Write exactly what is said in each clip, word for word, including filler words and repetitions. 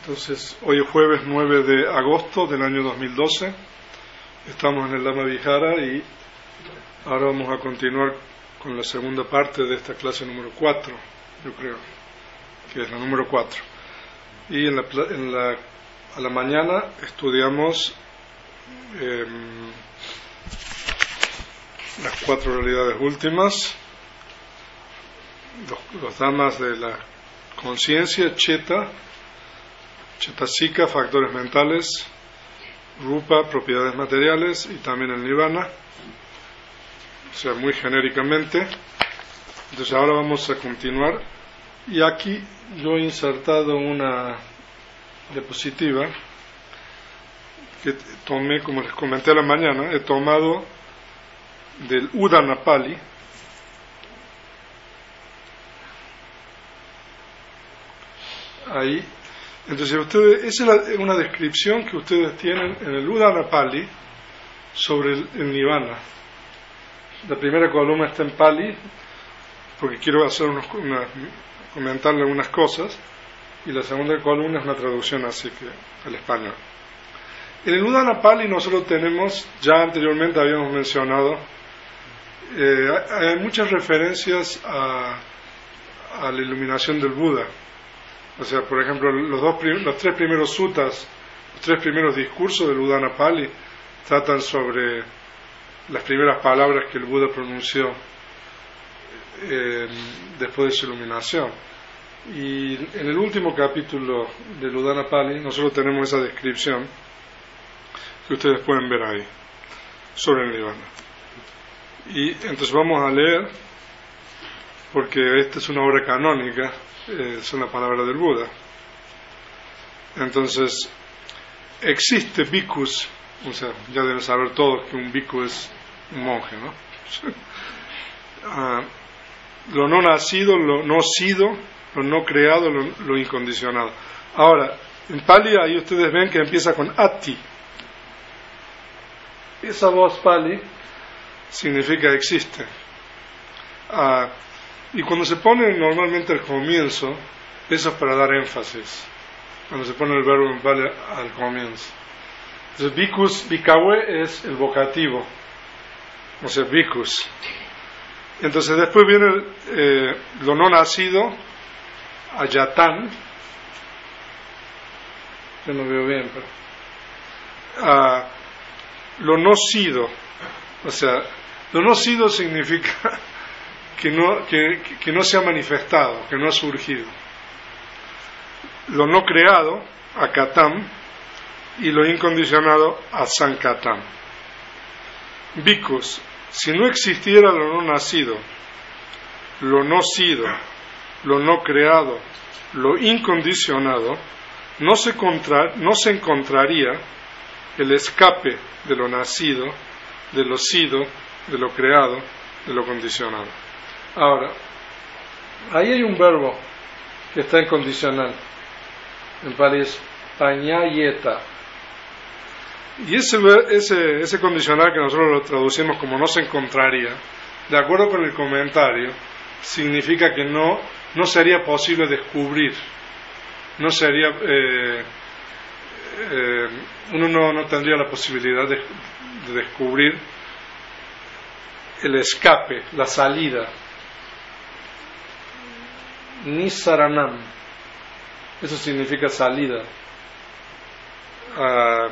Entonces, hoy es jueves nueve de agosto del año dos mil doce, estamos en el Lama Vihara y ahora vamos a continuar con la segunda parte de esta clase número cuatro, yo creo, que es la número cuatro. Y en la, en la, a la mañana estudiamos eh, las cuatro realidades últimas, los, los damas de la conciencia, Cheta, Chetasika, factores mentales, Rupa, propiedades materiales, y también el Nirvana, o sea, muy genéricamente. Entonces ahora vamos a continuar, y aquí yo he insertado una diapositiva que tomé, como les comenté a la mañana, he tomado del Udana Pali, ahí. Entonces ustedes, esa es una descripción que ustedes tienen en el Udana Pali sobre el, el Nirvana. La primera columna está en Pali, porque quiero hacer unos, una, comentarle algunas cosas, y la segunda columna es una traducción así que al español. En el Udana Pali nosotros tenemos, ya anteriormente habíamos mencionado, eh, hay muchas referencias a, a la iluminación del Buda. O sea, por ejemplo, los, dos prim- los tres primeros suttas, los tres primeros discursos del Udana Pali tratan sobre las primeras palabras que el Buda pronunció eh, después de su iluminación. Y en el último capítulo del Udana Pali nosotros tenemos esa descripción que ustedes pueden ver ahí sobre el Nirvana. Y entonces vamos a leer, porque esta es una obra canónica, es una palabra del Buda. Entonces, existe bhikkhus, o sea, ya deben saber todos que un bhikkhu es un monje, ¿no? uh, lo no nacido, lo no sido, lo no creado, lo, lo incondicionado. Ahora, en Pali ahí ustedes ven que empieza con ati. Esa voz Pali significa existe. Uh, Y cuando se pone normalmente al comienzo, eso es para dar énfasis. Cuando se pone el verbo en Pali al comienzo. Entonces, bhikkhus, bhikkhave es el vocativo. O sea, bhikkhus. Entonces, después viene eh, lo no nacido, ayatán. Yo no veo bien, pero. Uh, lo no sido. O sea, lo no sido significa. Que no, que, que no se ha manifestado, que no ha surgido. Lo no creado, akatam, y lo incondicionado, asankatam. Bhikkhus, si no existiera lo no nacido, lo no sido, lo no creado, lo incondicionado, no se, contra, no se encontraría el escape de lo nacido, de lo sido, de lo creado, de lo condicionado. Ahora, ahí hay un verbo que está en condicional. En Pali es pañayeta. Y ese, ese, ese condicional que nosotros lo traducimos como no se encontraría, de acuerdo con el comentario, significa que no, no sería posible descubrir. No sería... Eh, eh, uno no, no tendría la posibilidad de, de descubrir el escape, la salida. Nisaranam, eso significa salida. Uh,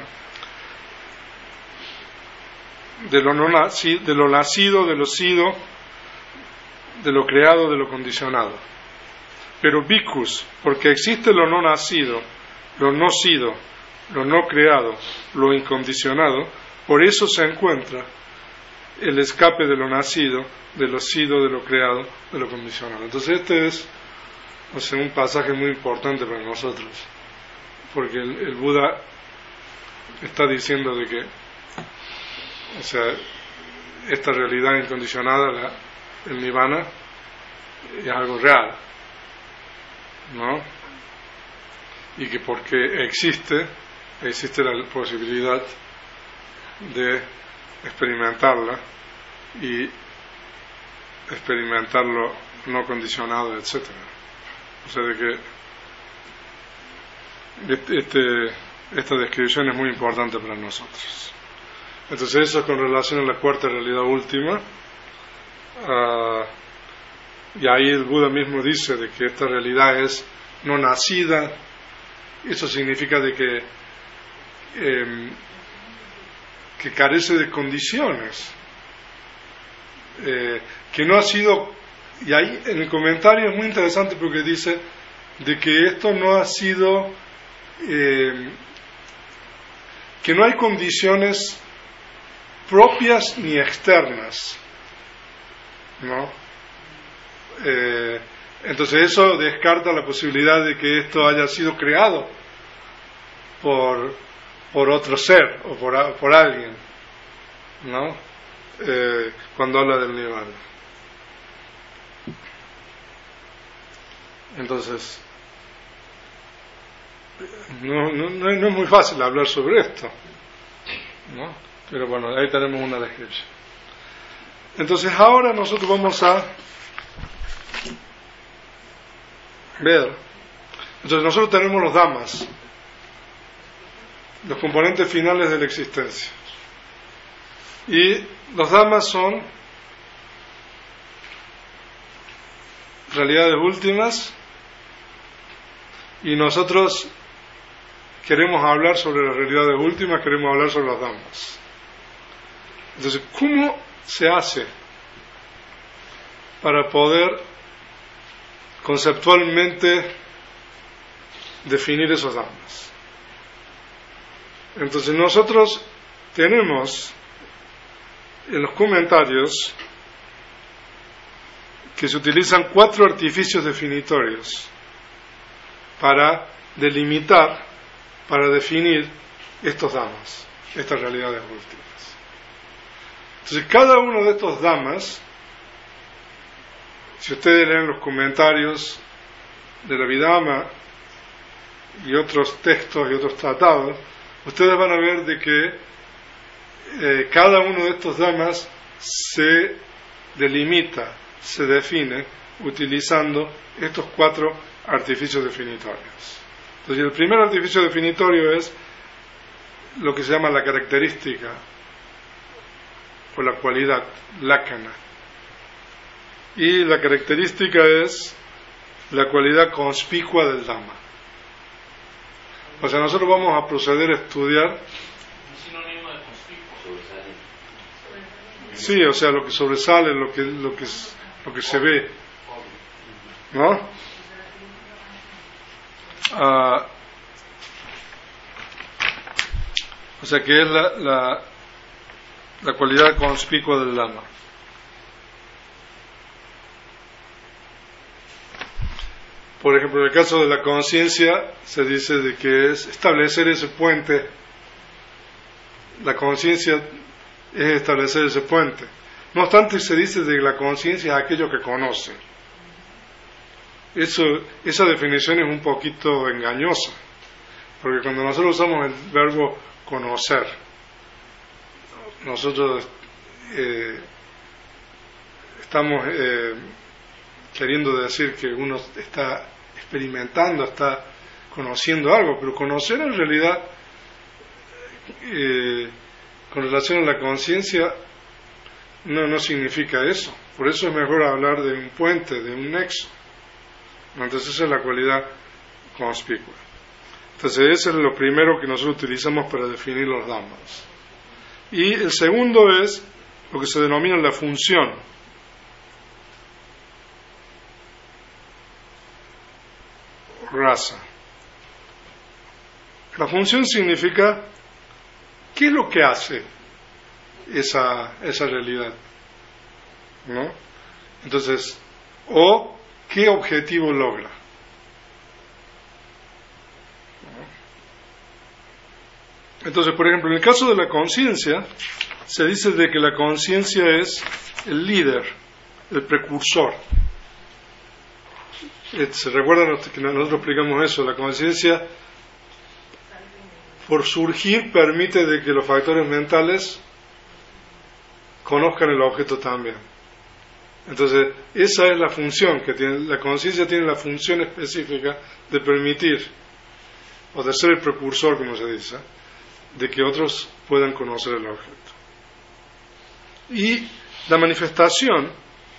de, lo no nacido, de lo nacido, de lo sido, de lo creado, de lo condicionado. Pero bhikkhus, porque existe lo no nacido, lo no sido, lo no creado, lo incondicionado, por eso se encuentra el escape de lo nacido, de lo sido, de lo creado, de lo condicionado. Entonces este es, o sea, un pasaje muy importante para nosotros, porque el, el Buda está diciendo de que, o sea, esta realidad incondicionada, la, el Nirvana, es algo real, ¿no? Y que porque existe, existe la posibilidad de experimentarla y experimentarlo no condicionado, etcétera. O sea, de que este, este, esta descripción es muy importante para nosotros. Entonces eso con relación a la cuarta realidad última. Uh, y ahí el Buda mismo dice de que esta realidad es no nacida. Eso significa de que eh, que carece de condiciones, eh, que no ha sido, y ahí en el comentario es muy interesante porque dice de que esto no ha sido, eh, que no hay condiciones propias ni externas, ¿no? Eh, entonces eso descarta la posibilidad de que esto haya sido creado por, por otro ser o por, por alguien, ¿no? Eh, cuando habla del nirvana. Entonces no, no, no es muy fácil hablar sobre esto, ¿no? Pero bueno, ahí tenemos una descripción. Entonces ahora nosotros vamos a ver. Entonces nosotros tenemos los dhammas, los componentes finales de la existencia. Y los dhammas son realidades últimas, y nosotros queremos hablar sobre las realidades últimas, queremos hablar sobre los dhammas. Entonces, ¿cómo se hace para poder conceptualmente definir esos dhammas? Entonces nosotros tenemos en los comentarios que se utilizan cuatro artificios definitorios para delimitar, para definir estos dhammas, estas realidades últimas. Entonces cada uno de estos dhammas, si ustedes leen los comentarios de la Abhidhamma y otros textos y otros tratados, ustedes van a ver de que eh, cada uno de estos dhammas se delimita, se define utilizando estos cuatro artificios definitorios. Entonces el primer artificio definitorio es lo que se llama la característica o la cualidad, lakkhana. Y la característica es la cualidad conspicua del Dhamma. O sea, nosotros vamos a proceder a estudiar. ¿Un sinónimo de conspicuo? Sí, o sea, lo que sobresale, lo que, lo que, lo que se ve, ¿no? Ah, o sea, que es la, la, la cualidad conspicua del Dhamma. Por ejemplo, en el caso de la conciencia, se dice de que es establecer ese puente. La conciencia es establecer ese puente. No obstante, se dice de que la conciencia es aquello que conoce. Eso, esa definición es un poquito engañosa, porque cuando nosotros usamos el verbo conocer, nosotros eh, estamos eh, queriendo decir que uno está experimentando, está conociendo algo, pero conocer en realidad, eh, con relación a la conciencia, no, no significa eso. Por eso es mejor hablar de un puente, de un nexo. Entonces esa es la cualidad conspicua. Entonces eso es lo primero que nosotros utilizamos para definir los dhammas. Y el segundo es lo que se denomina la función. Rasa. La función significa qué es lo que hace esa, esa realidad, ¿no? Entonces, o qué objetivo logra. Entonces, por ejemplo, en el caso de la conciencia, se dice de que la conciencia es el líder, el precursor. ¿Se recuerdan que nosotros explicamos eso? La conciencia, por surgir, permite de que los factores mentales conozcan el objeto también. Entonces, esa es la función que tiene. La conciencia tiene la función específica de permitir o de ser el precursor, como se dice, de que otros puedan conocer el objeto. Y la manifestación,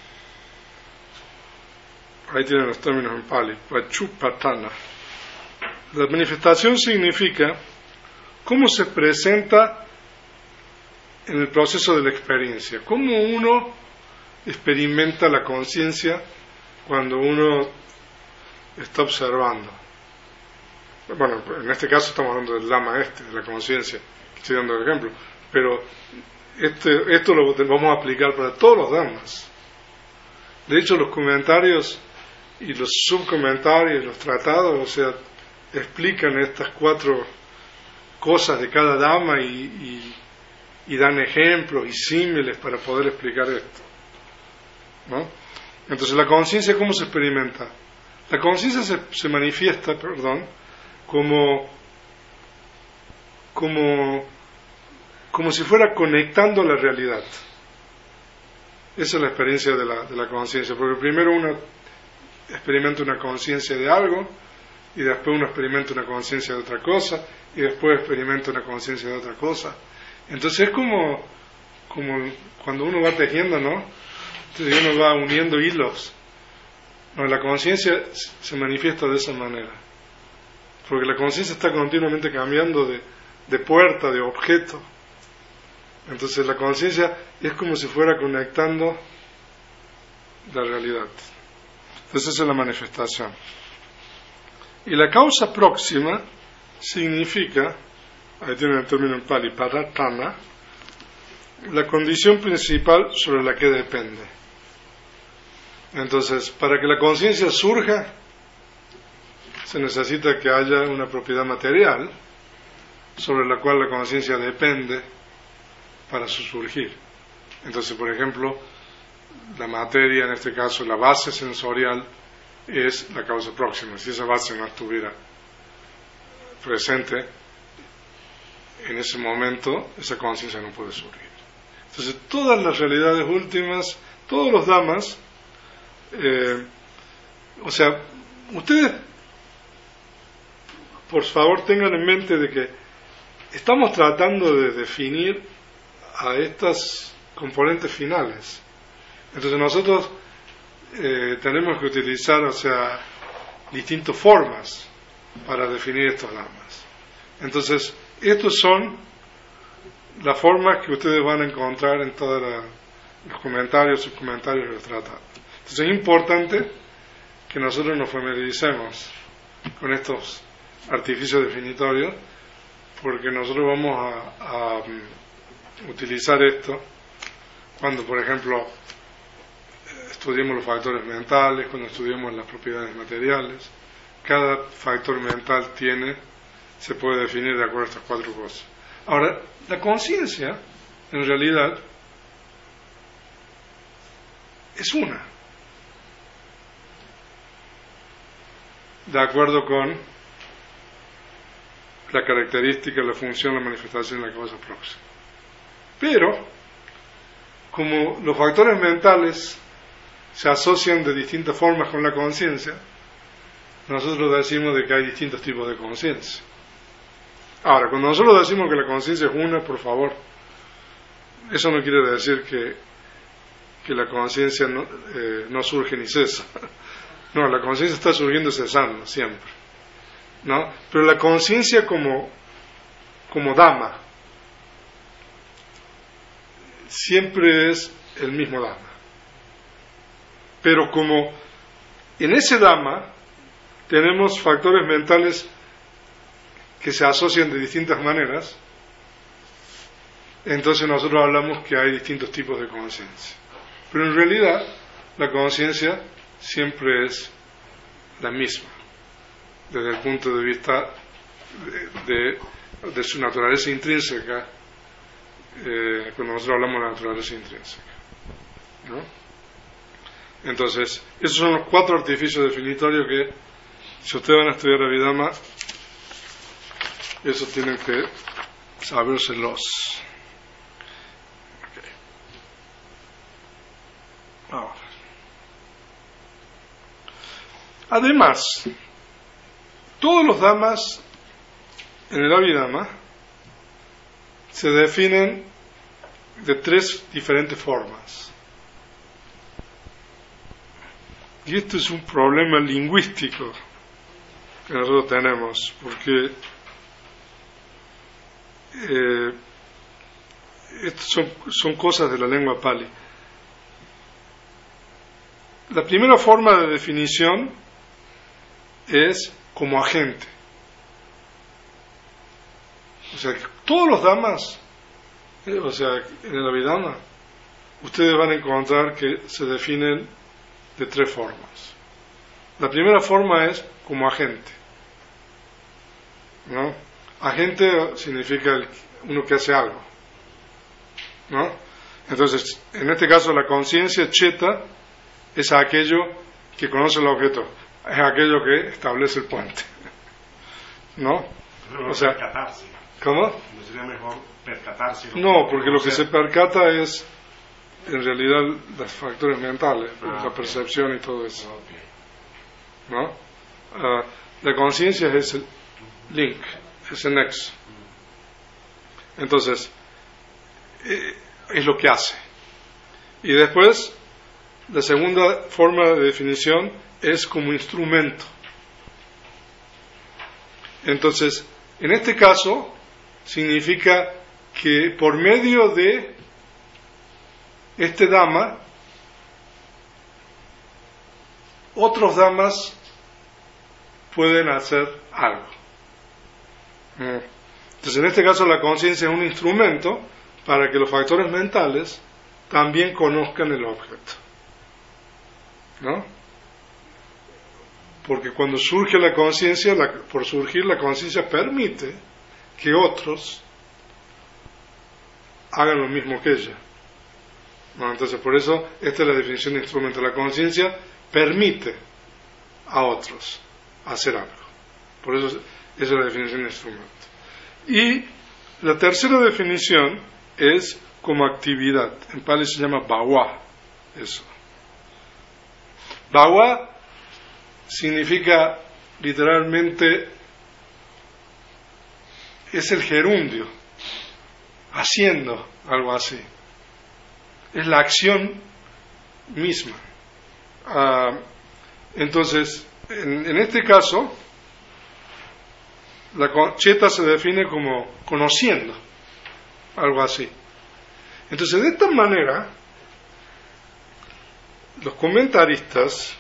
ahí tienen los términos en Pali, Pachupatana. La manifestación significa cómo se presenta en el proceso de la experiencia, cómo uno experimenta la conciencia cuando uno está observando. Bueno, en este caso estamos hablando del Lama este, de la conciencia, estoy dando el ejemplo, pero este, esto lo vamos a aplicar para todos los Dhammas. De hecho, los comentarios y los subcomentarios, los tratados, o sea, explican estas cuatro cosas de cada Dhamma y, y, y dan ejemplos y símiles para poder explicar esto, ¿no? Entonces, la conciencia, ¿cómo se experimenta? La conciencia se, se manifiesta, perdón, como, como, como si fuera conectando la realidad. Esa es la experiencia de la, de la conciencia, porque primero uno experimenta una conciencia de algo, y después uno experimenta una conciencia de otra cosa, y después experimenta una conciencia de otra cosa. Entonces es como, como cuando uno va tejiendo, ¿no? Entonces uno va uniendo hilos. No, la conciencia se manifiesta de esa manera, porque la conciencia está continuamente cambiando de, de puerta, de objeto. Entonces la conciencia es como si fuera conectando la realidad. Entonces esa es la manifestación. Y la causa próxima significa, ahí tienen el término en Pali, paratana, la condición principal sobre la que depende. Entonces, para que la conciencia surja, se necesita que haya una propiedad material sobre la cual la conciencia depende para su surgir. Entonces, por ejemplo, la materia, en este caso la base sensorial, es la causa próxima. Si esa base no estuviera presente en ese momento, esa conciencia no puede surgir. Entonces, todas las realidades últimas, todos los Dhammas, eh, o sea, ustedes, por favor, tengan en mente de que estamos tratando de definir a estas componentes finales. Entonces nosotros eh, tenemos que utilizar, o sea, distintas formas para definir estos Dhammas. Entonces, estos son las formas que ustedes van a encontrar en todos los comentarios, subcomentarios del tratado. Entonces es importante que nosotros nos familiaricemos con estos artificios definitorios, porque nosotros vamos a, a utilizar esto cuando, por ejemplo, estudiemos los factores mentales, cuando estudiemos las propiedades materiales. Cada factor mental tiene, se puede definir de acuerdo a estas cuatro cosas. Ahora, la conciencia, en realidad, es una, de acuerdo con la característica, la función, la manifestación y la causa próxima. Pero, como los factores mentales se asocian de distintas formas con la conciencia, nosotros decimos de que hay distintos tipos de conciencia. Ahora, cuando nosotros decimos que la conciencia es una, por favor, eso no quiere decir que, que la conciencia no, eh, no surge ni cesa. No, la conciencia está surgiendo y cesando siempre, ¿no? Pero la conciencia como, como Dhamma siempre es el mismo Dhamma. Pero como en ese Dhamma tenemos factores mentales que se asocian de distintas maneras, entonces nosotros hablamos que hay distintos tipos de conciencia. Pero en realidad la conciencia siempre es la misma, desde el punto de vista de, de, de su naturaleza intrínseca, eh, cuando nosotros hablamos de la naturaleza intrínseca, ¿no? Entonces, esos son los cuatro artificios definitorios que, si ustedes van a estudiar Abhidhamma, eso tienen que sabérselos. Okay. Ahora, además, todos los Dhammas en el Abhidhamma se definen de tres diferentes formas. Y esto es un problema lingüístico que nosotros tenemos, porque eh, estas son, son cosas de la lengua Pali. La primera forma de definición es como agente. O sea, que todos los dhammas, eh, o sea, en el Abhidhamma, ustedes van a encontrar que se definen de tres formas. La primera forma es como agente, ¿no? Agente significa el, uno que hace algo, ¿no? Entonces, en este caso, la conciencia cheta es aquello que conoce el objeto, es aquello que establece el puente, ¿no? Pero o sea, percatarse. ¿Cómo? ¿No sería mejor percatarse? No, porque lo que se percata es en realidad los factores mentales, Ah, la okay. percepción y todo eso, Okay. ¿no? Uh, la conciencia es el link, es el nexo. Entonces, eh, es lo que hace. Y después, la segunda forma de definición es como instrumento. Entonces, en este caso, significa que por medio de este Dhamma, otros Dhammas pueden hacer algo. Entonces, en este caso, la conciencia es un instrumento para que los factores mentales también conozcan el objeto, ¿no? Porque cuando surge la conciencia, la, por surgir la conciencia permite que otros hagan lo mismo que ella, ¿no? Entonces, por eso, esta es la definición de instrumento. La conciencia permite a otros hacer algo. Por eso, esa es la definición de instrumento. Y la tercera definición es como actividad. En Pali se llama bhava. Eso. Bhava significa literalmente, es el gerundio, haciendo algo así. Es la acción misma. Uh, entonces, en, en este caso, la cheta se define como conociendo, algo así. Entonces, de esta manera, los comentaristas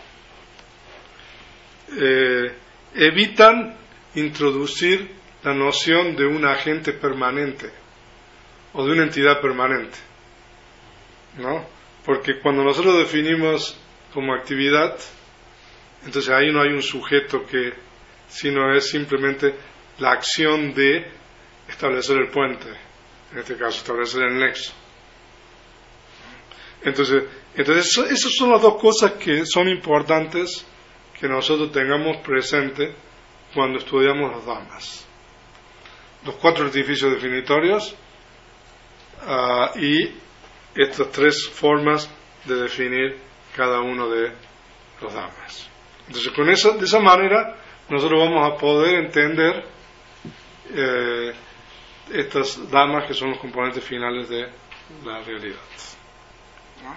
eh, evitan introducir la noción de un agente permanente o de una entidad permanente, ¿no? Porque cuando nosotros definimos como actividad, entonces ahí no hay un sujeto que, sino es simplemente la acción de establecer el puente, en este caso establecer el nexo. Entonces, entonces esas son las dos cosas que son importantes que nosotros tengamos presente cuando estudiamos los dhammas: los cuatro artificios definitorios uh, y estas tres formas de definir cada uno de los dhammas. Entonces, con esa, de esa manera nosotros vamos a poder entender eh, estas dhammas que son los componentes finales de la realidad, ¿no?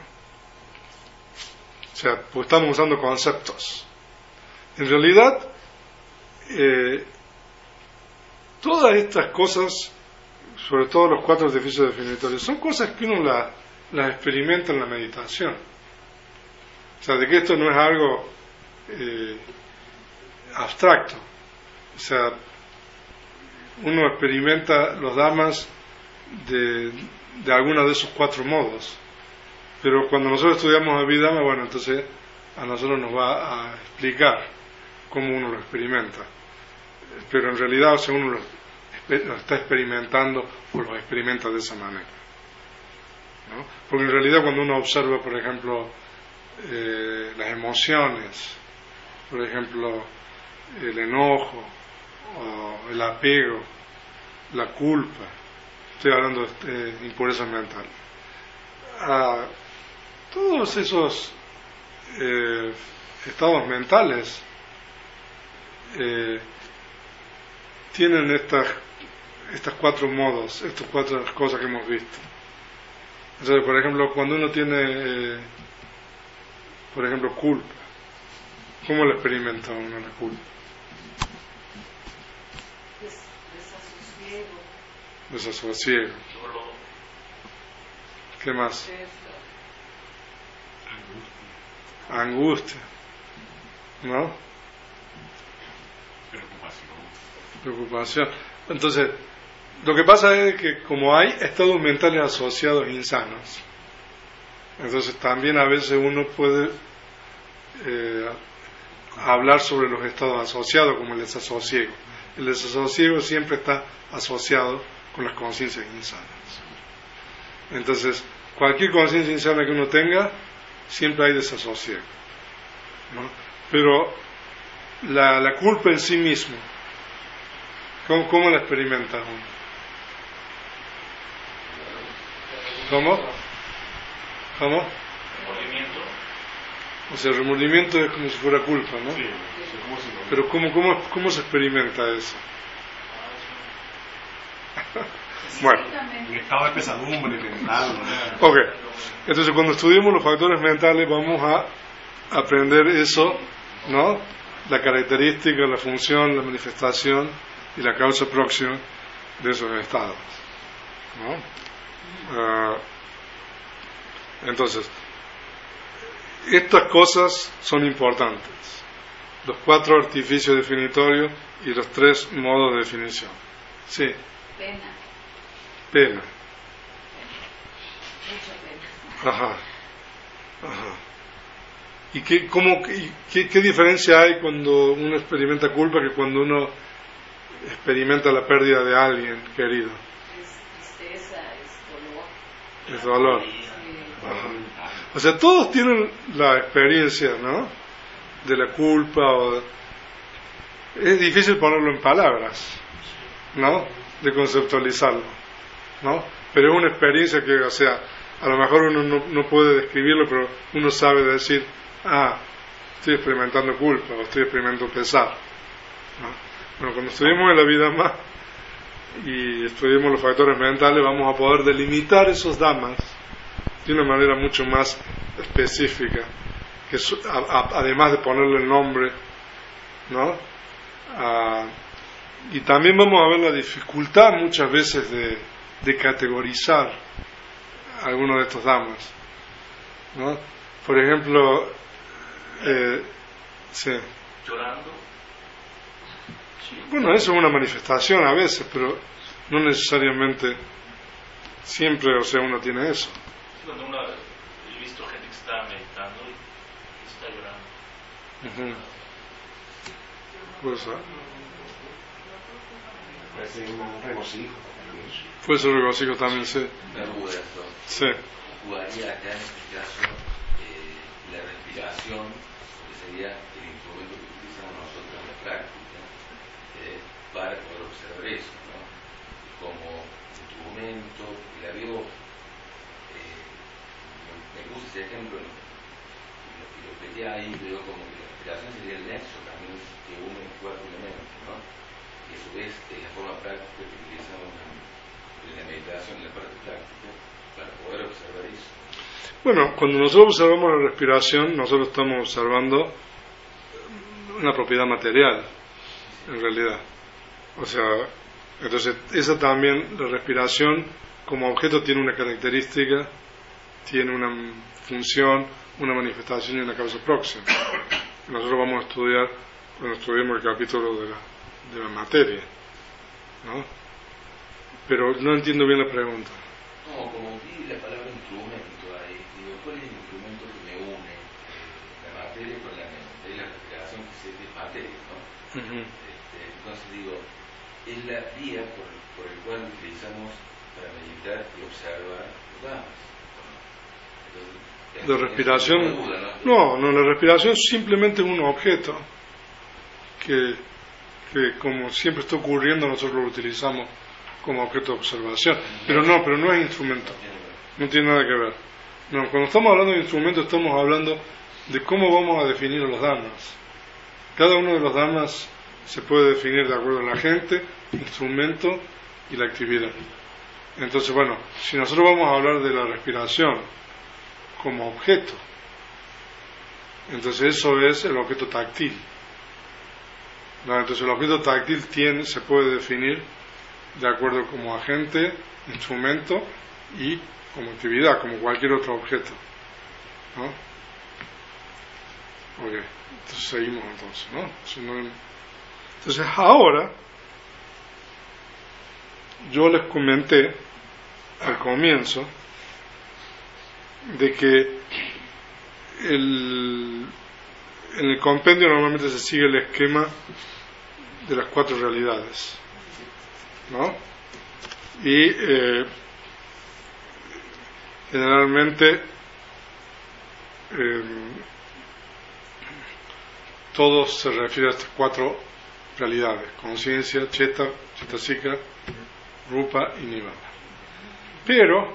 O sea, pues estamos usando conceptos. En realidad, eh, todas estas cosas, sobre todo los cuatro artificios definitorios, son cosas que uno la, las experimenta en la meditación. O sea, de que esto no es algo eh, abstracto. O sea, uno experimenta los dhammas de, de alguno de esos cuatro modos. Pero cuando nosotros estudiamos Abhidhamma, bueno, entonces a nosotros nos va a explicar cómo uno lo experimenta. Pero en realidad, o sea, uno lo, lo está experimentando o lo experimenta de esa manera, ¿no? Porque en realidad cuando uno observa, por ejemplo, eh, las emociones, por ejemplo, el enojo, o el apego, la culpa, estoy hablando de, de impureza mental, a todos esos eh, estados mentales eh, tienen estas estas cuatro modos, estas cuatro cosas que hemos visto. Entonces, por ejemplo, cuando uno tiene, eh, por ejemplo, culpa, ¿cómo la experimenta uno la culpa? Des, desasosiego. Desasosiego. ¿Qué más? Angustia. ¿No? Preocupación. Preocupación. Entonces, lo que pasa es que como hay estados mentales asociados insanos, entonces también a veces uno puede eh, hablar sobre los estados asociados como el desasosiego. El desasosiego siempre está asociado con las conciencias insanas. Entonces, cualquier conciencia insana que uno tenga, siempre hay desasosiego, ¿no? Pero la, la culpa en sí mismo, ¿cómo, cómo la experimenta uno? ¿Cómo? ¿Cómo? Remordimiento. O sea, el remordimiento es como si fuera culpa, ¿no? Sí, es como si no- Pero ¿cómo, cómo, cómo se experimenta eso? Bueno, un estado de pesadumbre mental, ¿no? ok. Entonces, cuando estudiemos los factores mentales, vamos a aprender eso, ¿no? La característica, la función, la manifestación y la causa próxima de esos estados, ¿no? Uh, entonces, estas cosas son importantes. Los cuatro artificios definitorios y los tres modos de definición. Sí, Pena, pena. mucha pena. Ajá. Ajá. ¿Y qué, cómo, y qué, qué diferencia hay cuando uno experimenta culpa que cuando uno experimenta la pérdida de alguien querido? Es tristeza, es dolor. Es dolor. Eh, Ajá. O sea, todos tienen la experiencia, ¿no? De la culpa. O de... Es difícil ponerlo en palabras, ¿no? De conceptualizarlo, ¿no? Pero es una experiencia que, o sea, a lo mejor uno no, no puede describirlo, pero uno sabe decir, ah, estoy experimentando culpa o estoy experimentando pesar, ¿no? Bueno, cuando estudiemos en la vida más y estudiemos los factores mentales, vamos a poder delimitar esos dhammas de una manera mucho más específica, que a, a, además de ponerle el nombre, ¿no? Ah, y también vamos a ver la dificultad muchas veces de, de categorizar algunos de estos dhammas, ¿no? Por ejemplo, eh, sí. Llorando. Bueno, eso es una manifestación a veces, pero no necesariamente siempre, o sea, uno tiene eso. Cuando uno, he visto gente que está meditando y está llorando. Uh-huh. Pues, ah, Puede ser un regocijo también. puede ser regocijo también, sí. Una duda esto. Sí. Jugaría acá en este caso eh, la respiración, que sería el instrumento que utilizamos nosotros en la práctica eh, para poder observar eso, ¿no? Como instrumento, y la veo, eh, me, me puse ese ejemplo y lo, y lo pedí ahí, veo como que la respiración sería el nexo también que une los cuatro elementos, ¿no? Y a su vez es la forma práctica que utilizamos en, en la meditación, en la parte práctica, para poder observar eso. Bueno, cuando nosotros observamos la respiración, nosotros estamos observando una propiedad material, en realidad. O sea, entonces esa también, la respiración como objeto tiene una característica, tiene una función, una manifestación y una causa próxima. Nosotros vamos a estudiar cuando estudiemos el capítulo de la, de la materia, ¿no? Pero no entiendo bien la pregunta. No, como vi la palabra instrumento ahí, digo, ¿cuál es el instrumento que me une eh, la materia con la mente? Es la respiración que se es materia, ¿no? Uh-huh. Este, entonces digo, es la vía por, por el cual utilizamos para meditar y observar los dhammas. La respiración, no, no, la respiración es simplemente un objeto que, que como siempre está ocurriendo nosotros lo utilizamos como objeto de observación, pero no, pero no es instrumento, no tiene nada que ver. No, cuando estamos hablando de instrumento estamos hablando de cómo vamos a definir los dhammas. Cada uno de los dhammas se puede definir de acuerdo a la gente, instrumento y la actividad. Entonces, bueno, si nosotros vamos a hablar de la respiración como objeto, entonces eso es el objeto táctil. ¿No? Entonces el objeto táctil tiene, se puede definir de acuerdo como agente, instrumento y como actividad, como cualquier otro objeto. ¿No? Ok, entonces seguimos entonces, ¿no? Si no... Entonces ahora yo les comenté al comienzo de que el, en el compendio normalmente se sigue el esquema de las cuatro realidades, ¿no? Y eh, generalmente eh, todo se refiere a estas cuatro realidades: conciencia, cheta, chetasika, rupa y nirvana. Pero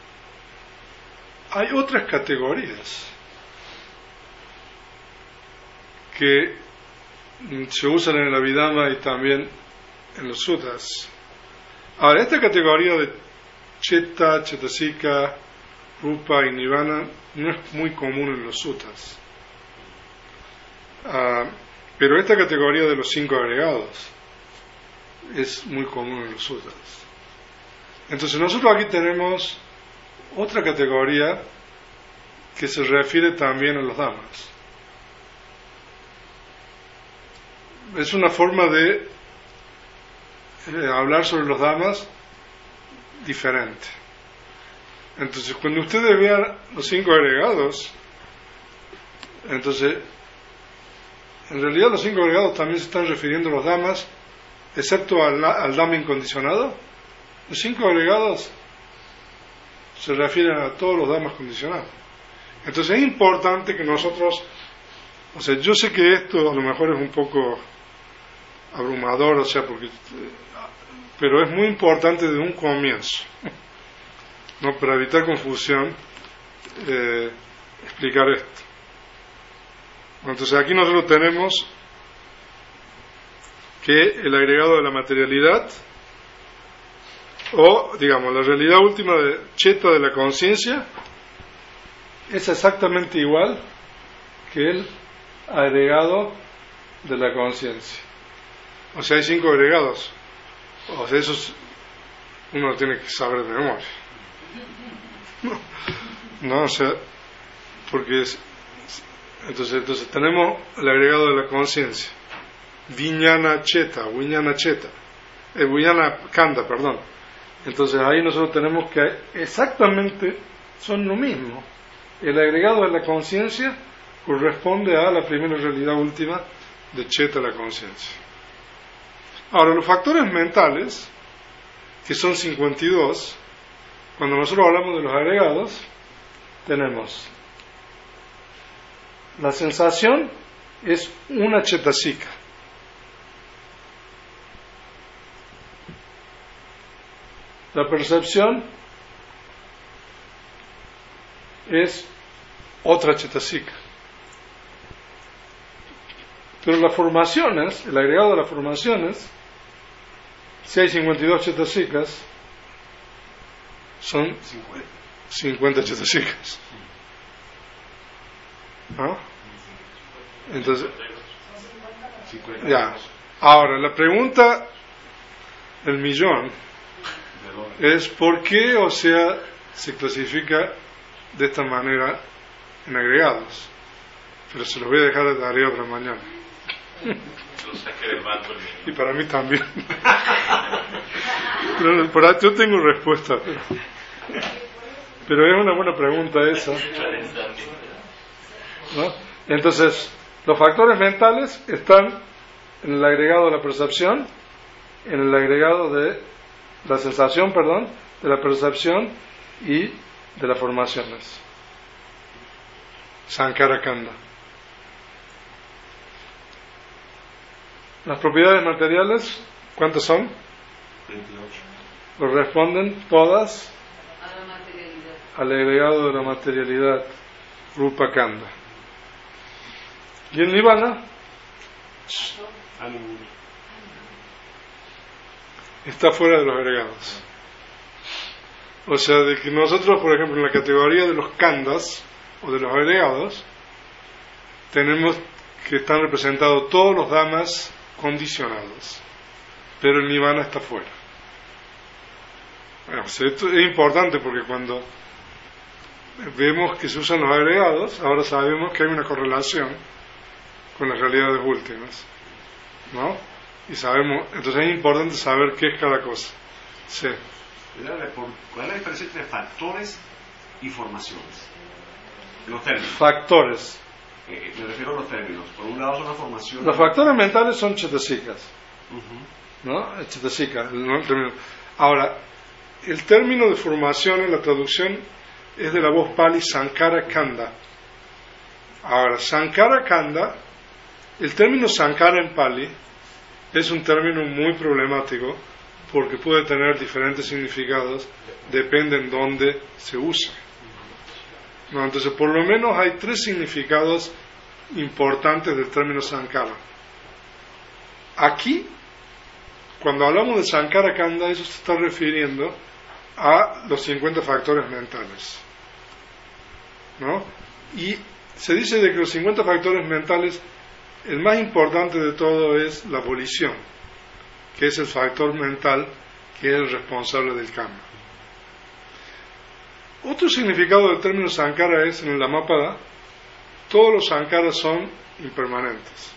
hay otras categorías que se usan en el Abhidhamma y también en los sutras. Ahora, esta categoría de cheta, chetasika, rupa y nirvana no es muy común en los sutras. Uh, pero esta categoría de los cinco agregados es muy común en los sutras. Entonces nosotros aquí tenemos otra categoría que se refiere también a los dhammas. Es una forma de eh, hablar sobre los dhammas diferente. Entonces cuando ustedes vean los cinco agregados, entonces en realidad los cinco agregados también se están refiriendo a los dhammas, excepto al, al dhamma incondicionado. Los cinco agregados se refieren a todos los dhammas condicionados. Entonces es importante que nosotros, o sea, yo sé que esto a lo mejor es un poco abrumador, o sea, porque, pero es muy importante desde un comienzo, ¿no? Para evitar confusión, eh, explicar esto. Entonces aquí nosotros tenemos que el agregado de la materialidad, o digamos la realidad última de cheta de la conciencia, es exactamente igual que el agregado de la conciencia. O sea, hay cinco agregados. O sea, esos uno lo tiene que saber de memoria. No, no, o sea, porque es, entonces, entonces tenemos el agregado de la conciencia, Vijnana Cheta, Vijnana Cheta, eh, Vijnana Kanda, perdón. Entonces ahí nosotros tenemos que exactamente son lo mismo. El agregado de la conciencia corresponde a la primera realidad última de Cheta, la conciencia. Ahora, los factores mentales, que son cincuenta y dos, cuando nosotros hablamos de los agregados, tenemos la sensación es una chetasika. La percepción es otra chetasika. Pero las formaciones, el agregado de las formaciones, si hay cincuenta y dos chetasikas, son cincuenta chetasikas. ¿Ah? Entonces, ya. Ahora, la pregunta del millón es ¿por qué, o sea, se clasifica de esta manera en agregados? Pero se los voy a dejar de tarea otra mañana. Lo saqué del banco el niño. Y para mí también. Pero, por ahí yo tengo respuesta, pero, pero es una buena pregunta esa, ¿no? Entonces, los factores mentales están en el agregado de la percepción, en el agregado de la sensación, perdón, de la percepción y de las formaciones. Sankara Kanda. Las propiedades materiales, ¿cuántas son? veintiocho. Corresponden todas A la materialidad. al agregado de la materialidad, Rupa Kanda. Y en Nirvana, Ah, ninguno. está fuera de los agregados. O sea, de que nosotros, por ejemplo, en la categoría de los khandas o de los agregados, tenemos que están representados todos los dhamas condicionados, pero el nirvana está fuera. Bueno, pues esto es importante porque cuando vemos que se usan los agregados, ahora sabemos que hay una correlación con las realidades últimas, ¿no? Y sabemos, entonces es importante saber qué es cada cosa. Sí. ¿Cuál es la diferencia entre factores y formaciones? Los términos. Factores. Eh, me refiero a los términos. Por un lado son las formaciones. Los factores mentales son chetasikas, Uh-huh. ¿no? Chetasika, ¿no? El término. Ahora, el término de formación en la traducción es de la voz pali Sankara Kanda. Ahora, Sankara Kanda, el término Sankara en pali es un término muy problemático porque puede tener diferentes significados, depende en dónde se usa. No, entonces, por lo menos hay tres significados importantes del término Sankara. Aquí, cuando hablamos de Sankara Kanda, eso se está refiriendo a los cincuenta factores mentales, ¿no? Y se dice de que los cincuenta factores mentales, el más importante de todo es la volición, que es el factor mental que es el responsable del cambio. Otro significado del término Sankara es, en el Dhammapada, todos los Sankaras son impermanentes.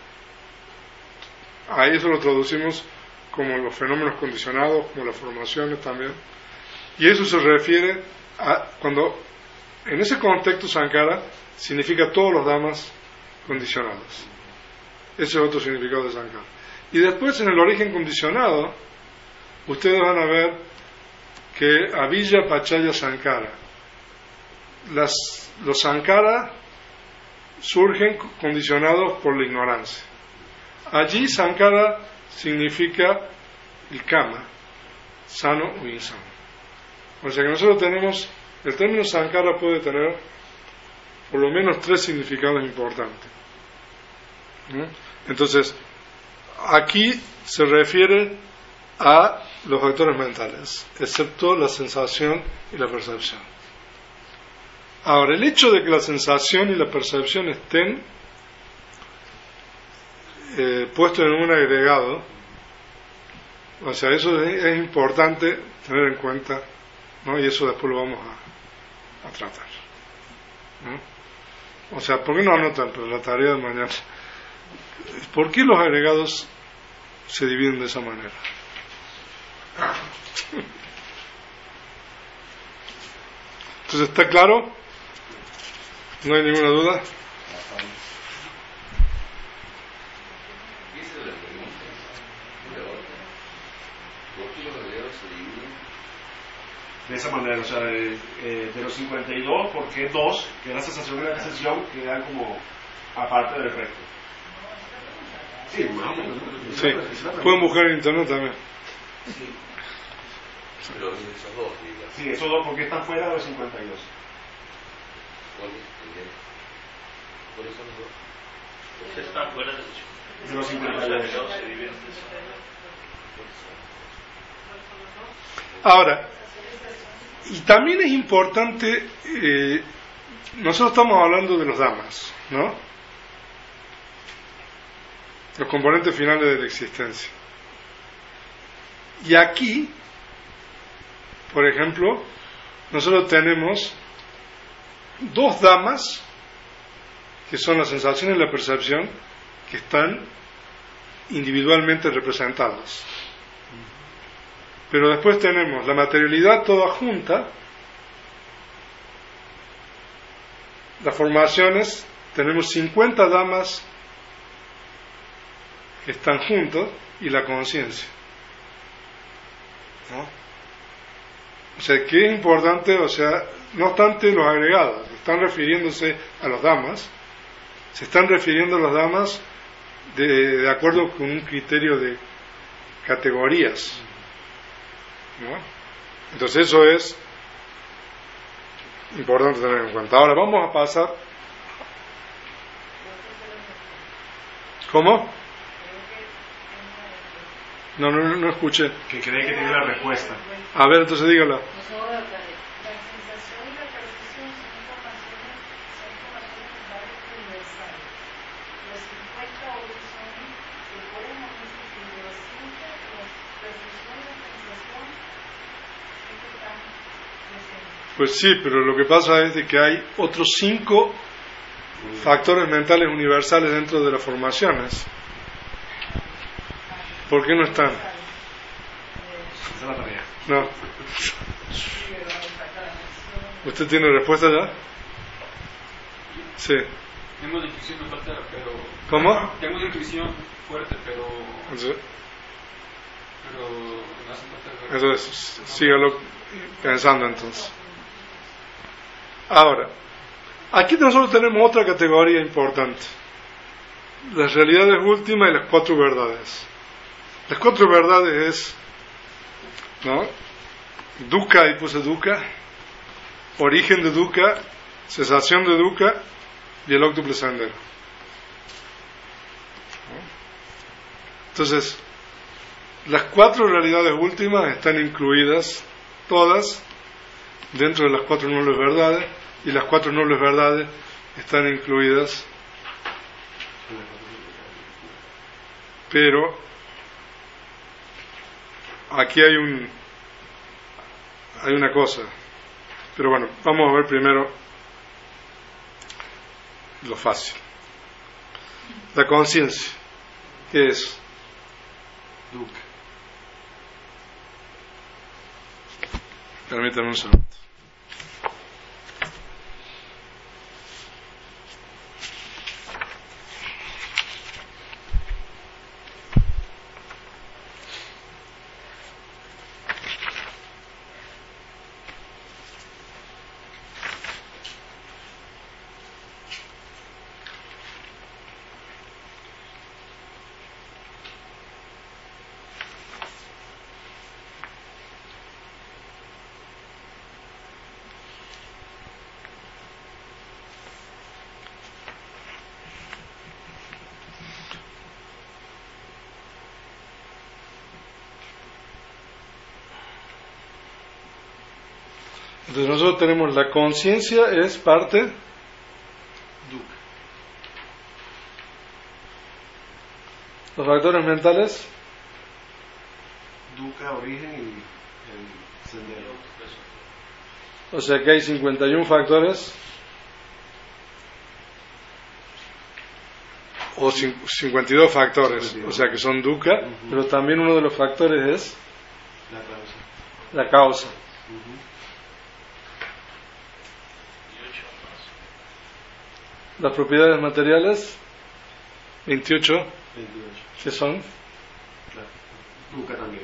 A eso lo traducimos como los fenómenos condicionados, como las formaciones también. Y eso se refiere a cuando, en ese contexto, Sankara significa todos los dhamas condicionados. Ese es otro significado de Sankara. Y después, en el origen condicionado, ustedes van a ver que Avijja Pachaya Sankara. Las, los Sankara surgen condicionados por la ignorancia. Allí Sankara significa el kama, sano o insano. O sea que nosotros tenemos, el término Sankara puede tener por lo menos tres significados importantes. ¿no? Entonces, aquí se refiere a los factores mentales, excepto la sensación y la percepción. Ahora, el hecho de que la sensación y la percepción estén eh, puestos en un agregado, o sea, eso es, es importante tener en cuenta, ¿no? Y eso después lo vamos a, a tratar, ¿no? O sea, ¿por qué no anotan para la tarea de mañana? ¿Por qué los agregados se dividen de esa manera? Entonces, ¿está claro? ¿No hay ninguna duda? De esa manera, o sea, de, eh, de los cincuenta y dos, ¿por qué dos? Que es la sensación y la percepción, quedan como aparte del resto. Sí, más o menos. Sí, pueden buscar en internet también. Sí. Pero esos dos, digas. Sí, esos dos, ¿por qué están fuera de los cincuenta y dos? ¿Cuáles son los dos? Porque están fuera de los De los cincuenta y dos. se dividen de esa manera. Ahora, y también es importante, eh, nosotros estamos hablando de los dhamas, ¿no? Los componentes finales de la existencia. Y aquí, por ejemplo, nosotros tenemos dos dhamas, que son la sensación y la percepción, que están individualmente representados. Pero después tenemos la materialidad toda junta, las formaciones, tenemos cincuenta dhamas que están juntos, y la conciencia, ¿no? O sea, que es importante, o sea, no obstante los agregados, están refiriéndose a los dhamas, se están refiriendo a los dhamas de, de acuerdo con un criterio de categorías, ¿no? Entonces eso es importante tener en cuenta. Ahora vamos a pasar. No, no, no, no escuché. Que cree que tiene la respuesta. A ver, entonces dígala. Pues sí, pero lo que pasa es de que hay otros cinco factores mentales universales dentro de las formaciones. ¿Por qué no están? Esa es la tarea. No. ¿Usted tiene respuesta ya? Sí. Tengo la intuición, me falta, pero... ¿Cómo? Tengo una intuición fuerte, pero... Entonces, pero no hace falta... entonces sígalo pensando entonces. Ahora, aquí nosotros tenemos otra categoría importante. Las realidades últimas y las cuatro verdades. Las cuatro verdades es, ¿no? Dukkha, y puse dukkha, origen de dukkha, cesación de dukkha y el óctuple sendero. Entonces, las cuatro realidades últimas están incluidas todas dentro de las cuatro nobles verdades, y las cuatro nobles verdades están incluidas, pero aquí hay un hay una cosa, pero bueno, vamos a ver primero lo fácil. La conciencia, ¿qué es? Dukkha. Permítanme un segundo. Entonces nosotros tenemos la conciencia, es parte Dukkha. los factores mentales, Dukkha, origen y el sendero. o sea que hay cincuenta y uno factores o cincuenta y dos factores, o sea que son dukkha, uh-huh. Pero también uno de los factores es la causa. La causa. Uh-huh. Las propiedades materiales, veintiocho, veintiocho. ¿Qué son? Claro. Dukkha también.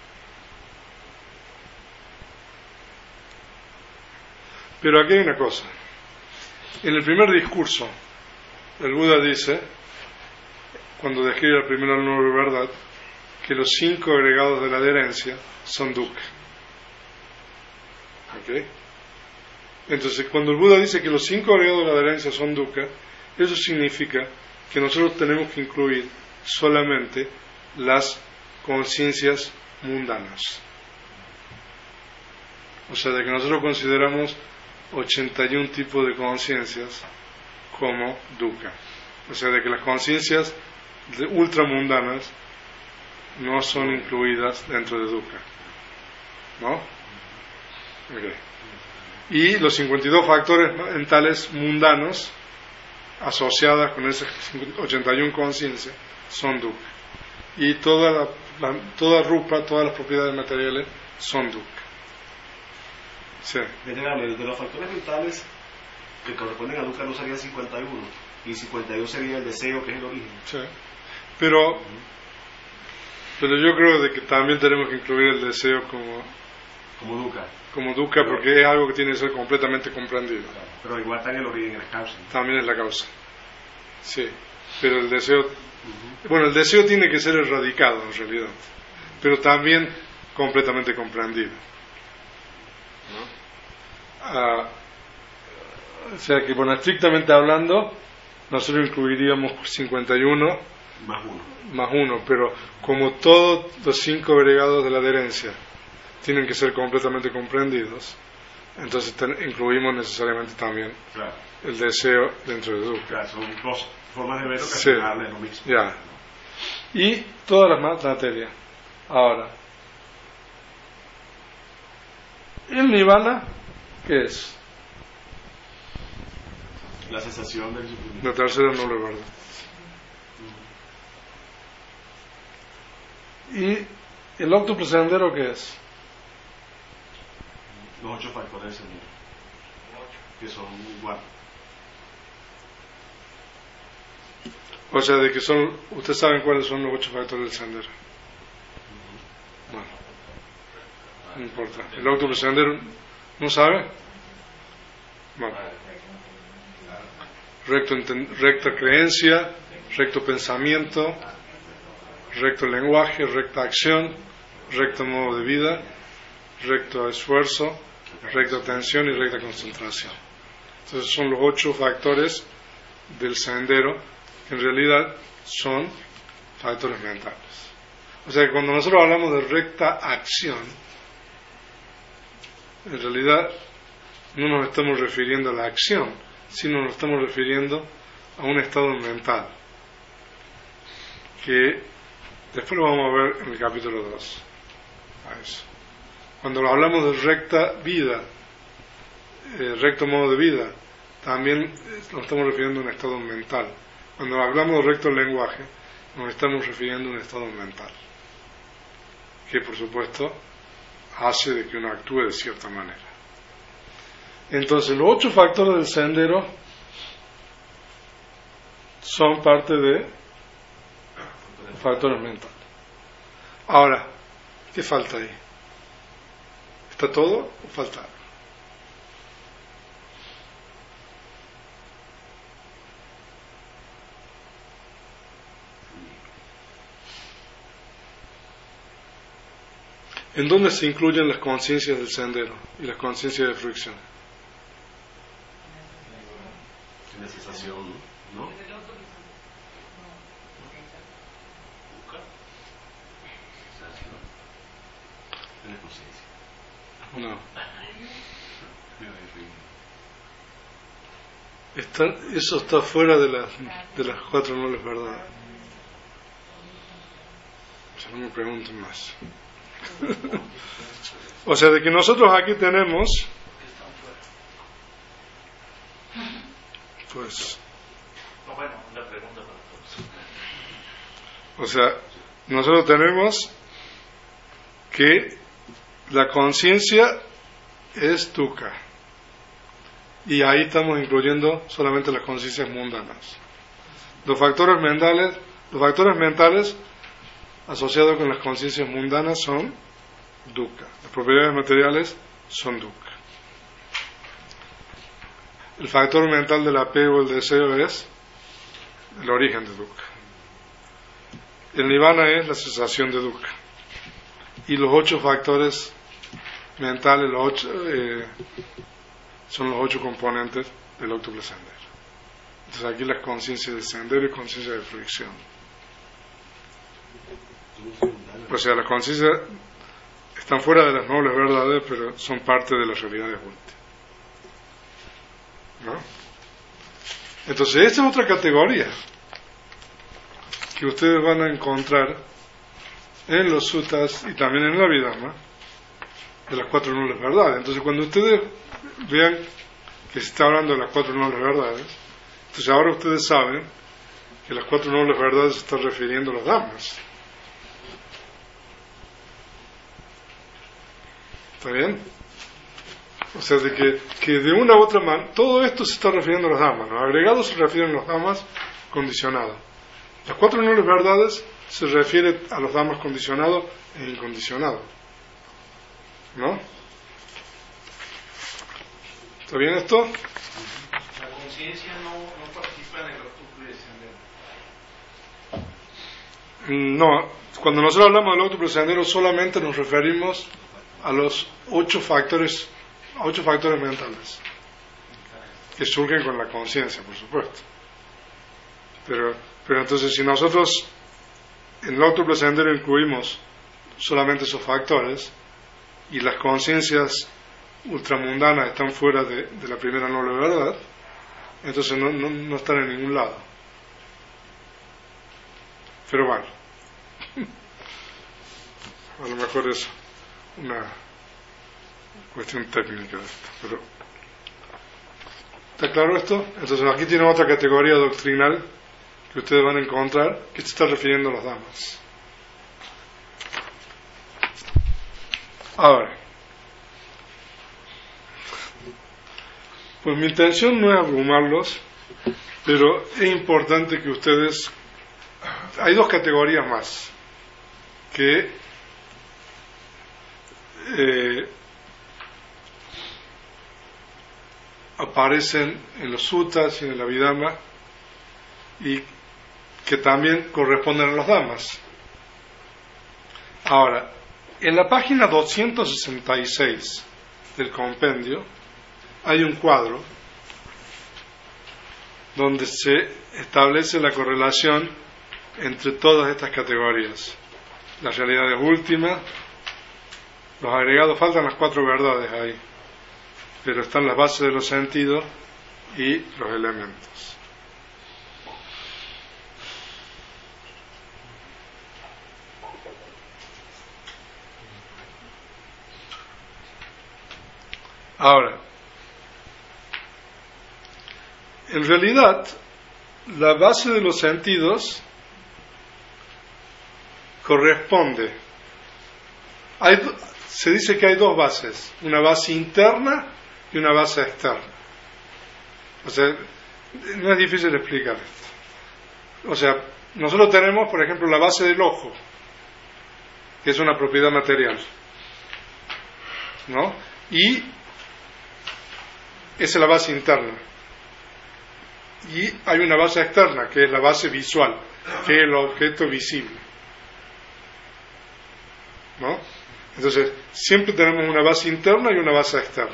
Pero aquí hay una cosa. En el primer discurso, el Buda dice, cuando describe la primera noble verdad, que los cinco agregados de la adherencia son dukkha. ¿Ok? Entonces, cuando el Buda dice que los cinco agregados de la adherencia son dukkha, eso significa que nosotros tenemos que incluir solamente las conciencias mundanas. O sea, de que nosotros consideramos ochenta y un tipos de conciencias como dukkha. O sea, de que las conciencias ultramundanas no son incluidas dentro de dukkha. ¿No? Okay. Y los cincuenta y dos factores mentales mundanos asociadas con esas ochenta y una conciencias son dukkha. Y toda la, la, toda rupa, todas las propiedades materiales son dukkha. Sí. De los factores mentales que corresponden a dukkha no serían cincuenta y uno, y cincuenta y dos sería el deseo, que es el origen. Sí. Pero, uh-huh. pero yo creo de que también tenemos que incluir el deseo como como dukkha. Como dukkha, porque es algo que tiene que ser completamente comprendido. Pero igual está en el origen, en la causa. También es la causa. Sí. Pero el deseo, uh-huh. bueno, el deseo tiene que ser erradicado en realidad, pero también completamente comprendido. ¿No? Ah, o sea que, bueno, estrictamente hablando, nosotros incluiríamos cincuenta y uno Más uno. más uno, pero como todos los cinco agregados de la adherencia tienen que ser completamente comprendidos, entonces ten, incluimos necesariamente también Claro. el deseo dentro de dukkha. Claro, son dos formas de verlo que Sí. al final es lo mismo. Ya. Y todas las más materias. Ahora, el nirvana, ¿qué es? La sensación del sufrimiento. La tercera noble verdad. ¿Y el octuple sendero qué es? Los ocho factores del sendero, que son igual. O sea, de que son, ustedes saben cuáles son los ocho factores del sendero. Bueno, no importa. El octuple sendero, ¿no sabe? Bueno. Recto enten- recta creencia, recto pensamiento, recto lenguaje, recta acción, recto modo de vida, recto esfuerzo, recta atención y recta concentración. Entonces son los ocho factores del sendero que en realidad son factores mentales. O sea que cuando nosotros hablamos de recta acción, en realidad no nos estamos refiriendo a la acción, sino nos estamos refiriendo a un estado mental que después lo vamos a ver en el capítulo dos. A eso. Cuando hablamos de recta vida, eh, recto modo de vida, también nos estamos refiriendo a un estado mental. Cuando hablamos de recto lenguaje, nos estamos refiriendo a un estado mental, que por supuesto hace de que uno actúe de cierta manera. Entonces los ocho factores del sendero son parte de factores mentales. Ahora, ¿qué falta ahí? ¿Está todo o falta algo? ¿En dónde se incluyen las conciencias del sendero y las conciencias de fricción? En la sensación, ¿no? En la conciencia. No. Está, eso está fuera de, la, de las cuatro nobles verdades. O sea, no me pregunten más. O sea, de que nosotros aquí tenemos, pues, No, bueno, una pregunta para todos. o sea, nosotros tenemos que la conciencia es dukkha. Y ahí estamos incluyendo solamente las conciencias mundanas. Los factores mentales, los factores mentales asociados con las conciencias mundanas son dukkha. Las propiedades materiales son dukkha. El factor mental del apego, el deseo, es el origen de dukkha. El nirvana es la sensación de dukkha. Y los ocho factores mentales, los ocho, eh, son los ocho componentes del octuple sendero. Entonces aquí las conciencias del sendero y conciencia de fricción. O sea, las conciencias están fuera de las nobles verdades, pero son parte de las realidades últimas, ¿no? Entonces esta es otra categoría que ustedes van a encontrar en los suttas y también en la Abhidhamma, de las cuatro nobles verdades. Entonces cuando ustedes vean que se está hablando de las cuatro nobles verdades, entonces ahora ustedes saben que las cuatro nobles verdades se están refiriendo a los dhammas. ¿Está bien? O sea, de que, que de una u otra manera, todo esto se está refiriendo a los dhammas. Los agregados se refieren a los dhammas condicionados. Las cuatro nobles verdades se refieren a los dhammas condicionados e incondicionados. ¿No? ¿Está bien esto? La conciencia no, no participa en el octuple sendero. No, cuando nosotros hablamos del octuple sendero solamente nos referimos a los ocho factores, a ocho factores mentales que surgen con la conciencia, por supuesto. Pero Pero entonces si nosotros en el otro placentero incluimos solamente esos factores y las conciencias ultramundanas están fuera de, de la primera noble verdad, entonces no, no, no están en ningún lado. Pero bueno, a lo mejor es una cuestión técnica de esto, pero ¿está claro esto? Entonces aquí tiene otra categoría doctrinal que ustedes van a encontrar que se está refiriendo a las damas. Ahora, pues mi intención no es abrumarlos, pero es importante que ustedes... Hay dos categorías más que eh, aparecen en los suttas y en el Abhidhamma y que también corresponden a las damas. Ahora, en la página doscientos sesenta y seis del compendio hay un cuadro donde se establece la correlación entre todas estas categorías. Las realidades últimas, los agregados, faltan las cuatro verdades ahí, pero están las bases de los sentidos y los elementos. Ahora, en realidad, la base de los sentidos corresponde. Hay, se dice que hay dos bases, una base interna y una base externa. O sea, no es difícil explicar esto. O sea, nosotros tenemos, por ejemplo, la base del ojo, que es una propiedad material, ¿no? Y esa es la base interna. Y hay una base externa, que es la base visual, que es el objeto visible, ¿no? Entonces, siempre tenemos una base interna y una base externa.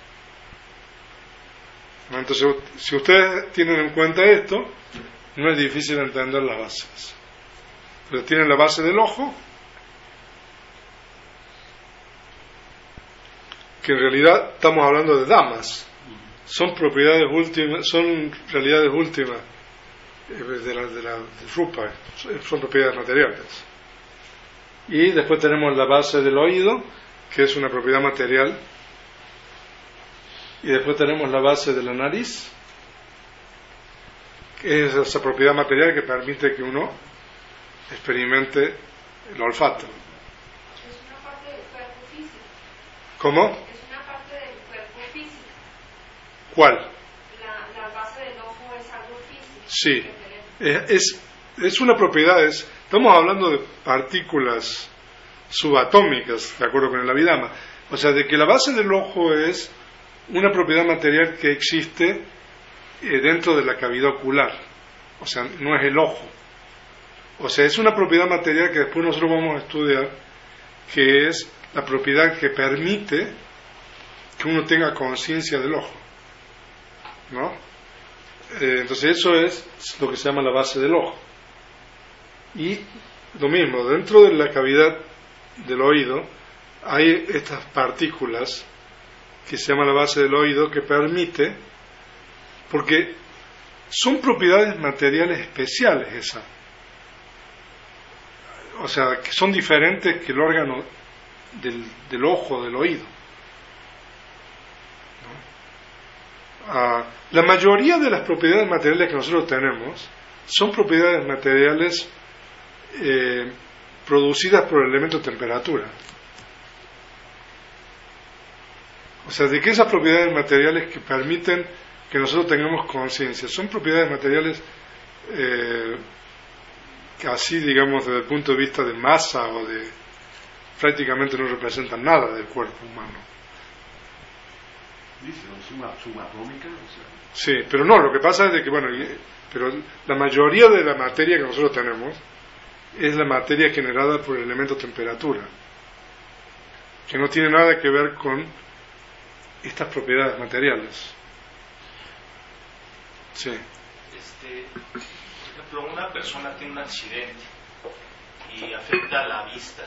Entonces, si ustedes tienen en cuenta esto, no es difícil entender las bases. Pero tienen la base del ojo, que en realidad estamos hablando de damas. Son propiedades últimas, son realidades últimas de la, de la de rupa, son propiedades materiales. Y después tenemos la base del oído, que es una propiedad material. Y después tenemos la base de la nariz, que es esa propiedad material que permite que uno experimente el olfato. Es una parte del cuerpo físico. ¿Cómo? Es una parte del cuerpo físico. ¿Cuál? La, la base del ojo es algo físico. Sí, es, es, es una propiedad, es, estamos hablando de partículas subatómicas, de acuerdo con el Abhidhamma. O sea, de que la base del ojo es una propiedad material que existe eh, dentro de la cavidad ocular. O sea, no es el ojo. O sea, es una propiedad material que después nosotros vamos a estudiar, que es la propiedad que permite que uno tenga conciencia del ojo, ¿no? Eh, entonces eso es lo que se llama la base del ojo. Y lo mismo, dentro de la cavidad del oído hay estas partículas que se llama la base del oído, que permite, porque son propiedades materiales especiales esas, o sea, que son diferentes que el órgano del, del ojo, del oído, ¿no? Ah, la mayoría de las propiedades materiales que nosotros tenemos son propiedades materiales eh, producidas por el elemento temperatura. O sea, de que esas propiedades materiales que permiten que nosotros tengamos conciencia son propiedades materiales eh, que así, digamos, desde el punto de vista de masa o de... prácticamente no representan nada del cuerpo humano. Dice, subatómica, o sea. Sí, pero no, lo que pasa es de que, bueno, pero la mayoría de la materia que nosotros tenemos es la materia generada por el elemento temperatura, que no tiene nada que ver con estas propiedades materiales. Sí. Este, por ejemplo, una persona tiene un accidente y afecta la vista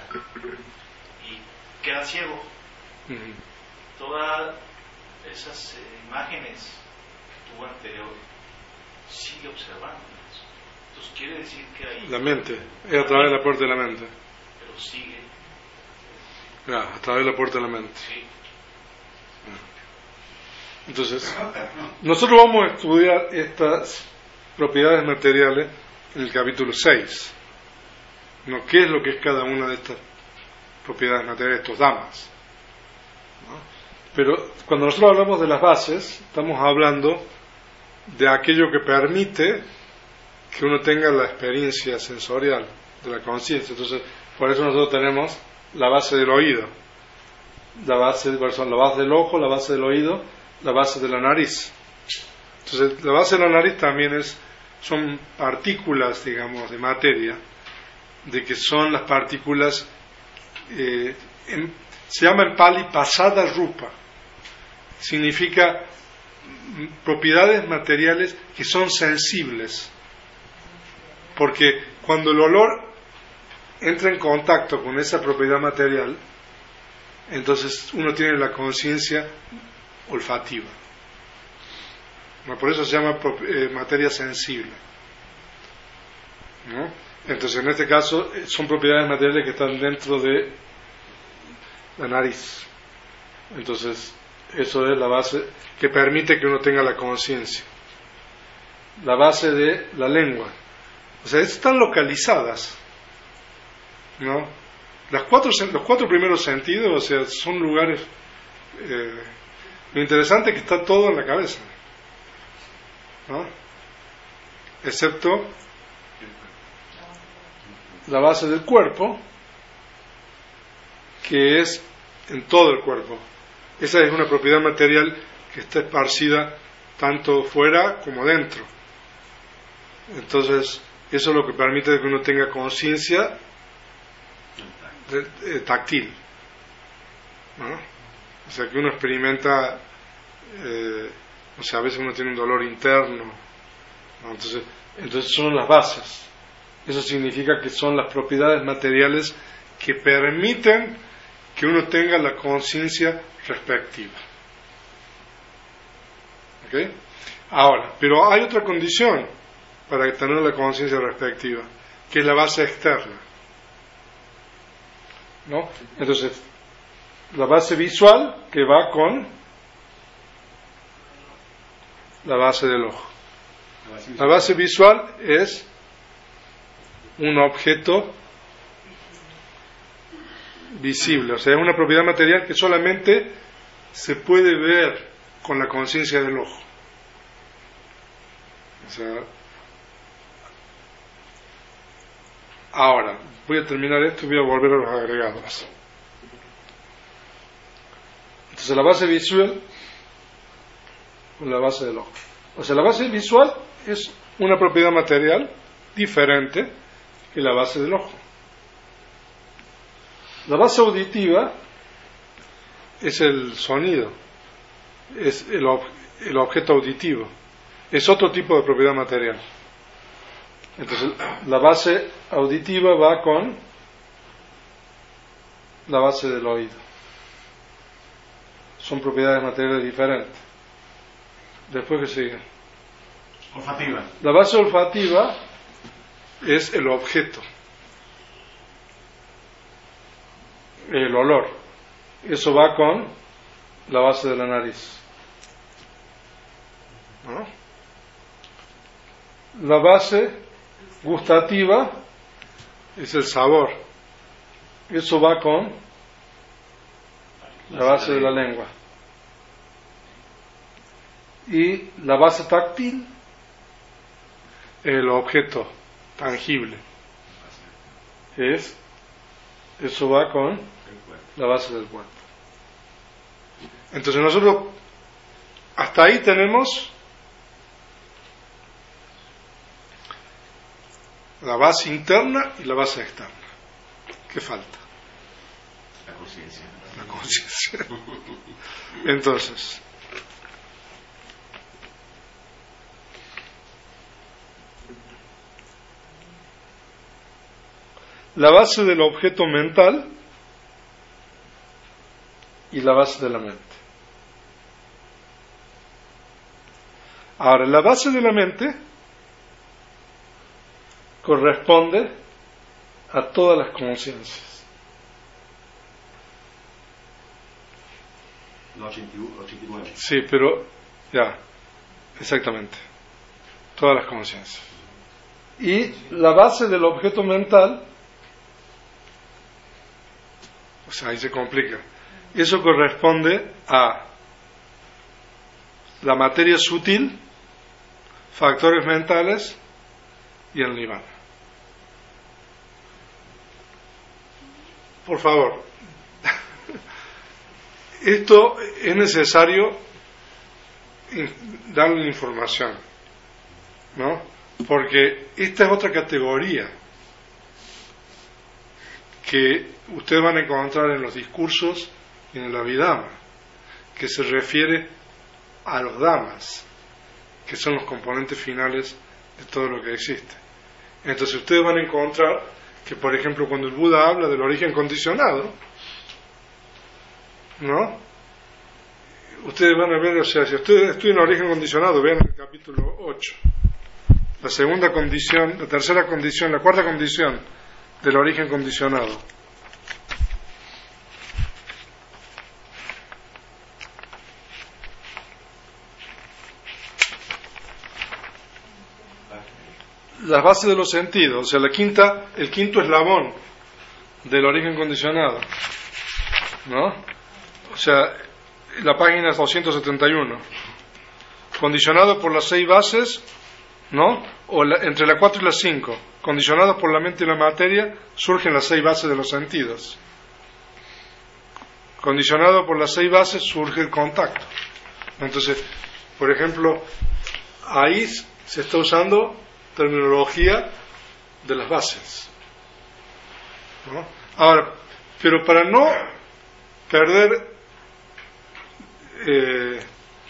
y queda ciego. Uh-huh. Todas esas eh, imágenes que tuvo anterior sigue observando. Entonces quiere decir que ahí... La mente, es a través de la puerta de la mente. Pero sigue. Ah, a través de la puerta de la mente. Sí. Entonces, nosotros vamos a estudiar estas propiedades materiales en el capítulo seis. ¿No? ¿Qué es lo que es cada una de estas propiedades materiales, estos damas? ¿No? Pero cuando nosotros hablamos de las bases, estamos hablando de aquello que permite que uno tenga la experiencia sensorial de la conciencia. Entonces, por eso nosotros tenemos la base del oído, la base, la base del ojo, la base del oído, la base de la nariz. Entonces, la base de la nariz también es, son partículas, digamos, de materia, de que son las partículas, eh, en, se llama en Pali pasada rupa, significa propiedades materiales que son sensibles, porque cuando el olor entra en contacto con esa propiedad material, entonces uno tiene la conciencia olfativa. ¿No? Por eso se llama eh, materia sensible. ¿No? Entonces, en este caso, son propiedades materiales que están dentro de la nariz. Entonces, eso es la base que permite que uno tenga la conciencia. La base de la lengua. O sea, están localizadas, ¿no? Las cuatro, los cuatro primeros sentidos, o sea, son lugares... Eh, lo interesante es que está todo en la cabeza, ¿no? Excepto la base del cuerpo, que es en todo el cuerpo. Esa es una propiedad material que está esparcida tanto fuera como dentro. Entonces, eso es lo que permite que uno tenga conciencia táctil, ¿no? O sea, que uno experimenta, eh, o sea, a veces uno tiene un dolor interno, ¿no? Entonces, entonces son las bases. Eso significa que son las propiedades materiales que permiten que uno tenga la conciencia respectiva. ¿Ok? Ahora, pero hay otra condición para tener la conciencia respectiva, que es la base externa, ¿no? Entonces, la base visual que va con la base del ojo. La base visual es un objeto visible, o sea, es una propiedad material que solamente se puede ver con la conciencia del ojo. O sea, ahora, voy a terminar esto y voy a volver a los agregados. Entonces, la base visual con la base del ojo. O sea, la base visual es una propiedad material diferente que la base del ojo. La base auditiva es el sonido, es el, ob- el objeto auditivo, es otro tipo de propiedad material. Entonces, la base auditiva va con la base del oído. Son propiedades materiales diferentes. Después que sigue. Olfativa. La base olfativa es el objeto, el olor. Eso va con la base de la nariz, ¿no? La base gustativa es el sabor. Eso va con la base de la lengua. Y la base táctil es el objeto tangible. Es, eso va con la base del cuerpo. Entonces nosotros hasta ahí tenemos la base interna y la base externa. ¿Qué falta? La conciencia. La conciencia. Entonces, la base del objeto mental y la base de la mente. Ahora, la base de la mente corresponde a todas las conciencias. La ochenta y nueve. Sí, pero ya, exactamente. Todas las conciencias. Y la base del objeto mental, o sea, ahí se complica. Eso corresponde a la materia sutil, factores mentales y el nirvana. Por favor, esto es necesario darle la información, ¿no? Porque esta es otra categoría que ustedes van a encontrar en los discursos y en el Abhidhamma, que se refiere a los Dhammas, que son los componentes finales de todo lo que existe. Entonces ustedes van a encontrar que, por ejemplo, cuando el Buda habla del origen condicionado, ¿no? Ustedes van a ver, o sea, si ustedes estudian el origen condicionado, vean el capítulo ocho. La segunda condición, la tercera condición, la cuarta condición del origen condicionado. Las bases de los sentidos, o sea, la quinta, el quinto eslabón del origen condicionado, ¿no? O sea, la página doscientos setenta y uno. Condicionado por las seis bases, ¿no? O la, entre la cuatro y la cinco, condicionados por la mente y la materia, surgen las seis bases de los sentidos. Condicionado por las seis bases surge el contacto. Entonces, por ejemplo, ahí se está usando terminología de las bases, ¿no? Ahora, pero para no perder eh,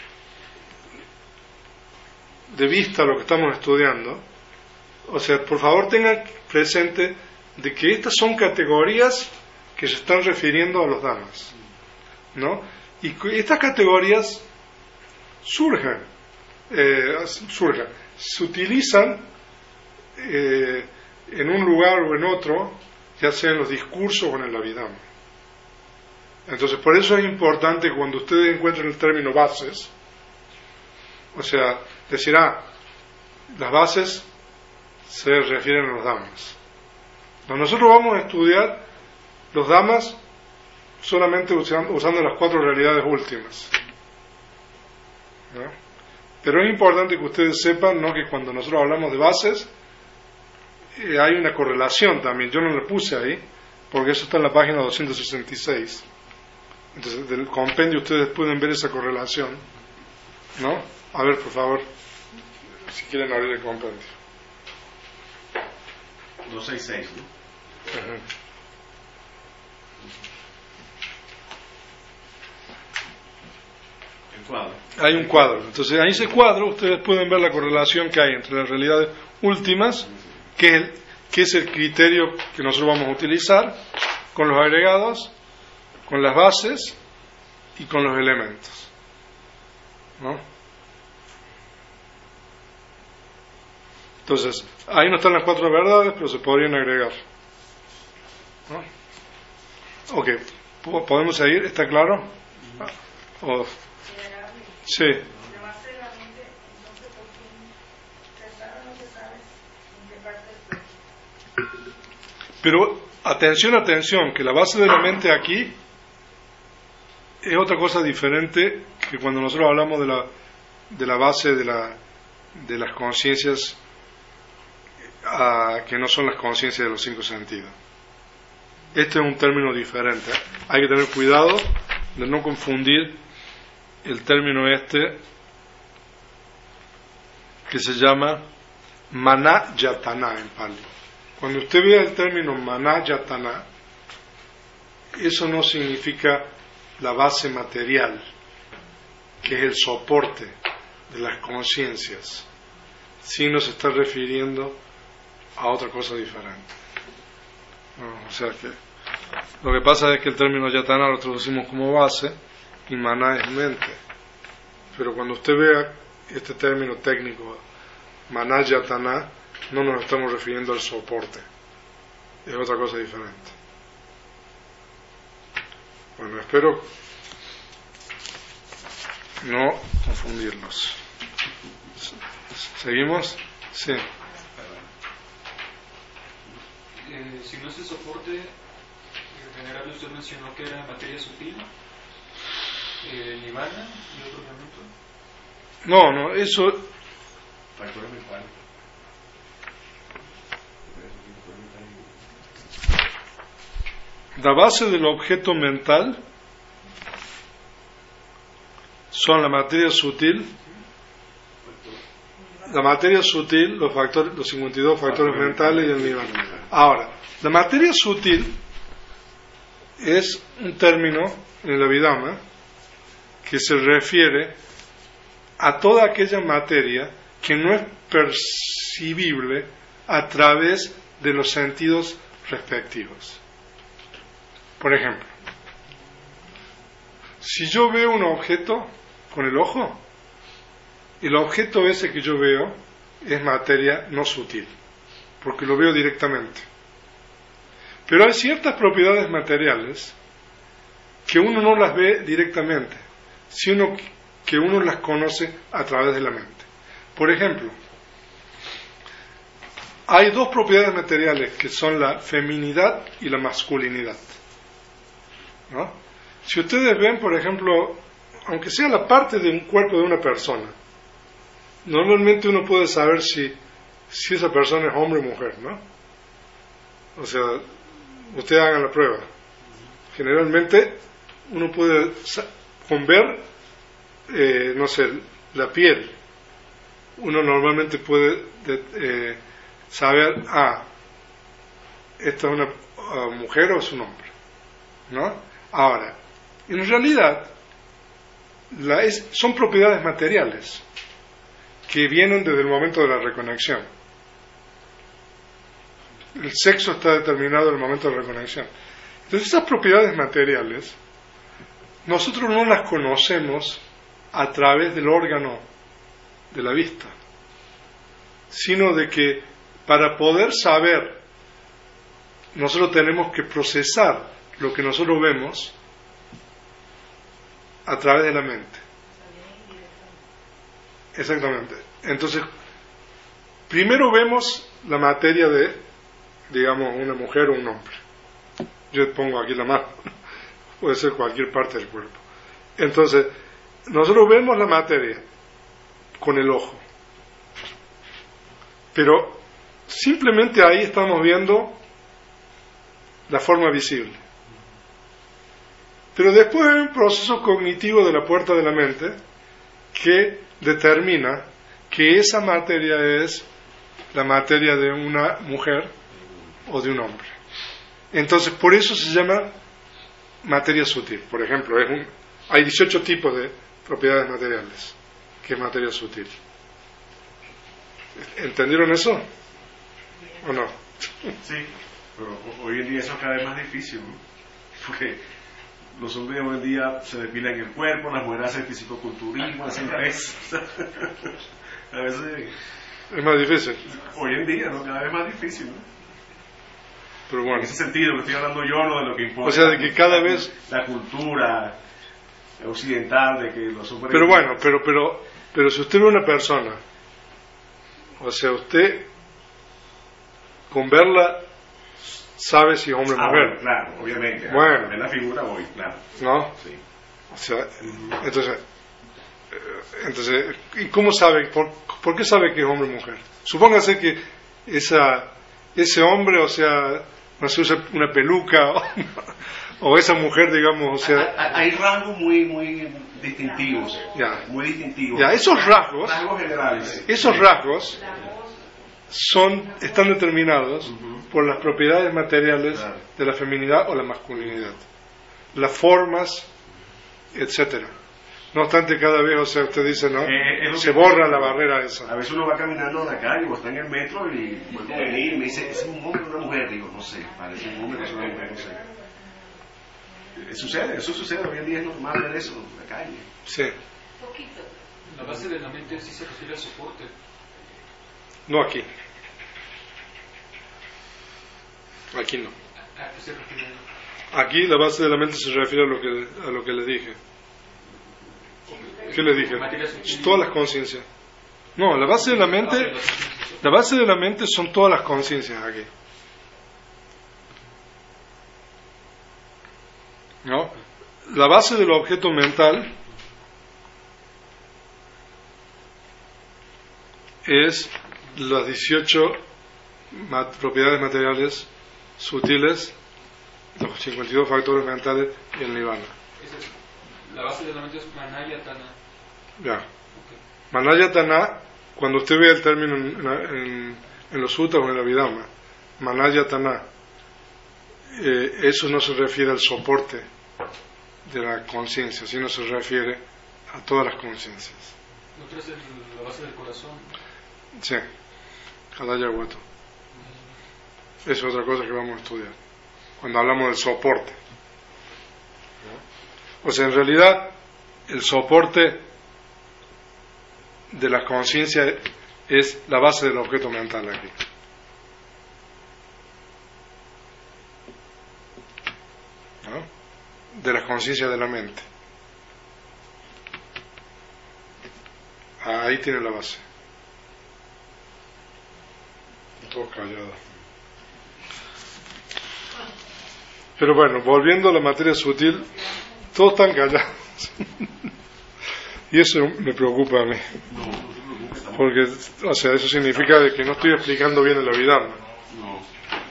de vista lo que estamos estudiando, o sea, por favor tengan presente de que estas son categorías que se están refiriendo a los Dhammas, ¿no? Y estas categorías surgen, eh, surgen, se utilizan eh, en un lugar o en otro, ya sea en los discursos o en el Abhidhamma. Entonces, por eso es importante cuando ustedes encuentren el término bases, o sea, decir, ah, las bases se refieren a los Dhammas. No, nosotros vamos a estudiar los Dhammas solamente usando, usando las cuatro realidades últimas, ¿no? Pero es importante que ustedes sepan, ¿no?, que cuando nosotros hablamos de bases eh, hay una correlación también. Yo no lo puse ahí porque eso está en la página doscientos sesenta y seis. Entonces del compendio ustedes pueden ver esa correlación, ¿no? A ver, por favor, si quieren abrir el compendio. doscientos sesenta y seis, ¿no? Ajá. El cuadro. Hay un cuadro. Entonces, en ese cuadro ustedes pueden ver la correlación que hay entre las realidades últimas, que es el, que es el criterio que nosotros vamos a utilizar, con los agregados, con las bases y con los elementos, ¿no? Entonces, ahí no están las cuatro verdades, pero se podrían agregar, ¿no? Ok, ¿podemos seguir? ¿Está claro? ¿O? Sí. La base de la mente, entonces, ¿por qué se sabe o no se sabe en qué parte del cuerpo? Pero atención, atención, que la base de la mente aquí es otra cosa diferente que cuando nosotros hablamos de la de la base de la de las conciencias uh, que no son las conciencias de los cinco sentidos. Este es un término diferente. Hay que tener cuidado de no confundir el término este que se llama Manayatana en Pali. Cuando usted vea el término Manayatana, eso no significa la base material, que es el soporte de las conciencias, sino se está refiriendo a otra cosa diferente, O sea que lo que pasa es que el término yatana lo traducimos como base y maná es mente. Pero cuando usted vea este término técnico, maná yatana, no nos estamos refiriendo al soporte. Es otra cosa diferente. Bueno, espero no confundirlos. ¿Seguimos? Sí. Eh, si no es el soporte, en general usted mencionó que era materia sutil, eh, nirvana y otro elemento. No, no, eso... Factores mentales. La base del objeto mental son la materia sutil, la materia sutil, los factores, los cincuenta y dos factores mentales y el nirvana. Ahora, la materia sutil es un término en el Abhidhamma que se refiere a toda aquella materia que no es percibible a través de los sentidos respectivos. Por ejemplo, si yo veo un objeto con el ojo, el objeto ese que yo veo es materia no sutil, porque lo veo directamente. Pero hay ciertas propiedades materiales que uno no las ve directamente, sino que uno las conoce a través de la mente. Por ejemplo, hay dos propiedades materiales que son la feminidad y la masculinidad, ¿no? Si ustedes ven, por ejemplo, aunque sea la parte de un cuerpo de una persona, normalmente uno puede saber si, si esa persona es hombre o mujer, ¿no? O sea, ustedes hagan la prueba. Generalmente uno puede, con ver, eh, no sé, la piel, uno normalmente puede de, eh, saber, ah, esta es una uh, mujer o es un hombre, ¿no? Ahora, en realidad, la es, son propiedades materiales que vienen desde el momento de la reconexión. El sexo está determinado en el momento de la reconexión. Entonces, esas propiedades materiales, nosotros no las conocemos a través del órgano de la vista, sino de que para poder saber, nosotros tenemos que procesar lo que nosotros vemos a través de la mente. Exactamente. Entonces, primero vemos la materia de, digamos, una mujer o un hombre. Yo pongo aquí la mano, puede ser cualquier parte del cuerpo. Entonces, nosotros vemos la materia con el ojo, pero simplemente ahí estamos viendo la forma visible. Pero después hay un proceso cognitivo de la puerta de la mente que determina que esa materia es la materia de una mujer o de un hombre. Entonces, por eso se llama materia sutil. Por ejemplo, es un, hay dieciocho tipos de propiedades materiales, que es materia sutil. ¿Entendieron eso? ¿O no? Sí, pero hoy en día eso es cada vez más difícil, ¿no? Porque los hombres hoy en día se depilan el cuerpo, las mujeres hacen fisicoculturismo, hacen eso. A veces es más difícil. Hoy en día, ¿no? Cada vez más difícil, ¿no? Pero bueno. En ese sentido, que estoy hablando yo, no de lo que impone. O sea, de que cada vez la cultura occidental, de que los hombres. Pero bueno, pero pero pero si usted ve una persona, o sea, usted con verla sabe si es hombre o ah, mujer. Bueno, claro, obviamente. Bueno. Ver la figura voy, claro. ¿No? Sí. O sea, entonces, entonces, ¿y cómo sabe? ¿Por, por qué sabe que es hombre o mujer? Supóngase que esa, ese hombre, o sea, no se usa una peluca, o, o esa mujer, digamos, o sea... Hay rasgos muy, muy distintivos. Ya. Muy distintivos. Ya, esos rasgos... Rasgos generales. Esos rasgos son, están determinados uh-huh. por las propiedades materiales claro. de la feminidad o la masculinidad, las formas, etcétera. No obstante, cada vez, o sea, usted dice, ¿no? Eh, es lo Se que- borra la barrera esa. A veces uno va caminando en la calle o está en el metro y vuelvo a venir y me dice, ¿es un hombre o una mujer? Digo, no sé, parece un hombre o es una mujer, no sé. Eh, Sucede, eso sucede, hoy en día es normal ver eso en la calle. Sí. Poquito. La base de la mente sí se refiere al soporte. No aquí. Aquí no. ¿A qué se refiere? Aquí la base de la mente se refiere a lo que, a lo que le dije. ¿Qué le dije? Materia sutil. Todas las conciencias. No, la base de la mente, la base de la mente son todas las conciencias aquí. ¿No? La base del objeto mental es las dieciocho mat- propiedades materiales sutiles, los cincuenta y dos factores mentales y el nirvana. Esa es- La base de la mente es Manayatana. Ya. Ok. Manayatana, cuando usted ve el término en, en, en los sutras o en el Abhidhamma, Manayatana, eh, eso no se refiere al soporte de la conciencia, sino se refiere a todas las conciencias. La otra es el- la base del corazón. Sí, Hadaya Hueto. Es otra cosa que vamos a estudiar cuando hablamos del soporte. O sea, en realidad, el soporte de la conciencia es la base del objeto mental aquí. ¿No? De la conciencia de la mente. Ahí tiene la base. Todo callado. Pero bueno, volviendo a la materia sutil, todos están callados. Y eso me preocupa a mí. No, no te preocupes, estamos- Porque, o sea, eso significa de que no estoy explicando bien el Abhidhamma, No.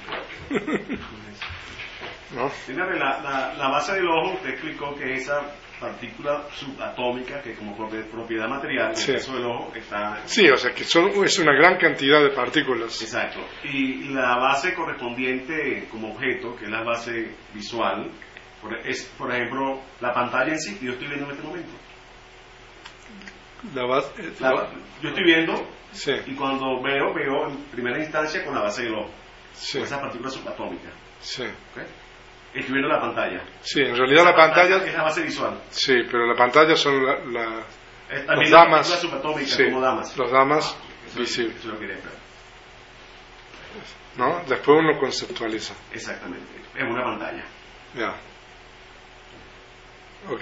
¿no? Fíjate, la, la, la base del ojo, usted explicó que esa partícula subatómica, que como propi- propiedad material, en Sí. el caso del ojo, está... Sí, o sea, que son, es una gran cantidad de partículas. Exacto. Y la base correspondiente como objeto, que es la base visual, por- es, por ejemplo, la pantalla en sí que yo estoy viendo en este momento. La base, eh, La- la- yo estoy viendo sí, y cuando veo, veo en primera instancia con la base del ojo, sí, con esa partícula subatómica. sí, ¿Ok? Estoy viendo la pantalla. sí, en realidad la pantalla, es la base visual. sí, pero la pantalla son la, la- Es los también la damas, partícula subatómica sí, como damas. los damas Eso, visibles, eso lo quería aclarar. ¿no? Después uno conceptualiza, Exactamente. Es una pantalla. ya. ¿Ok?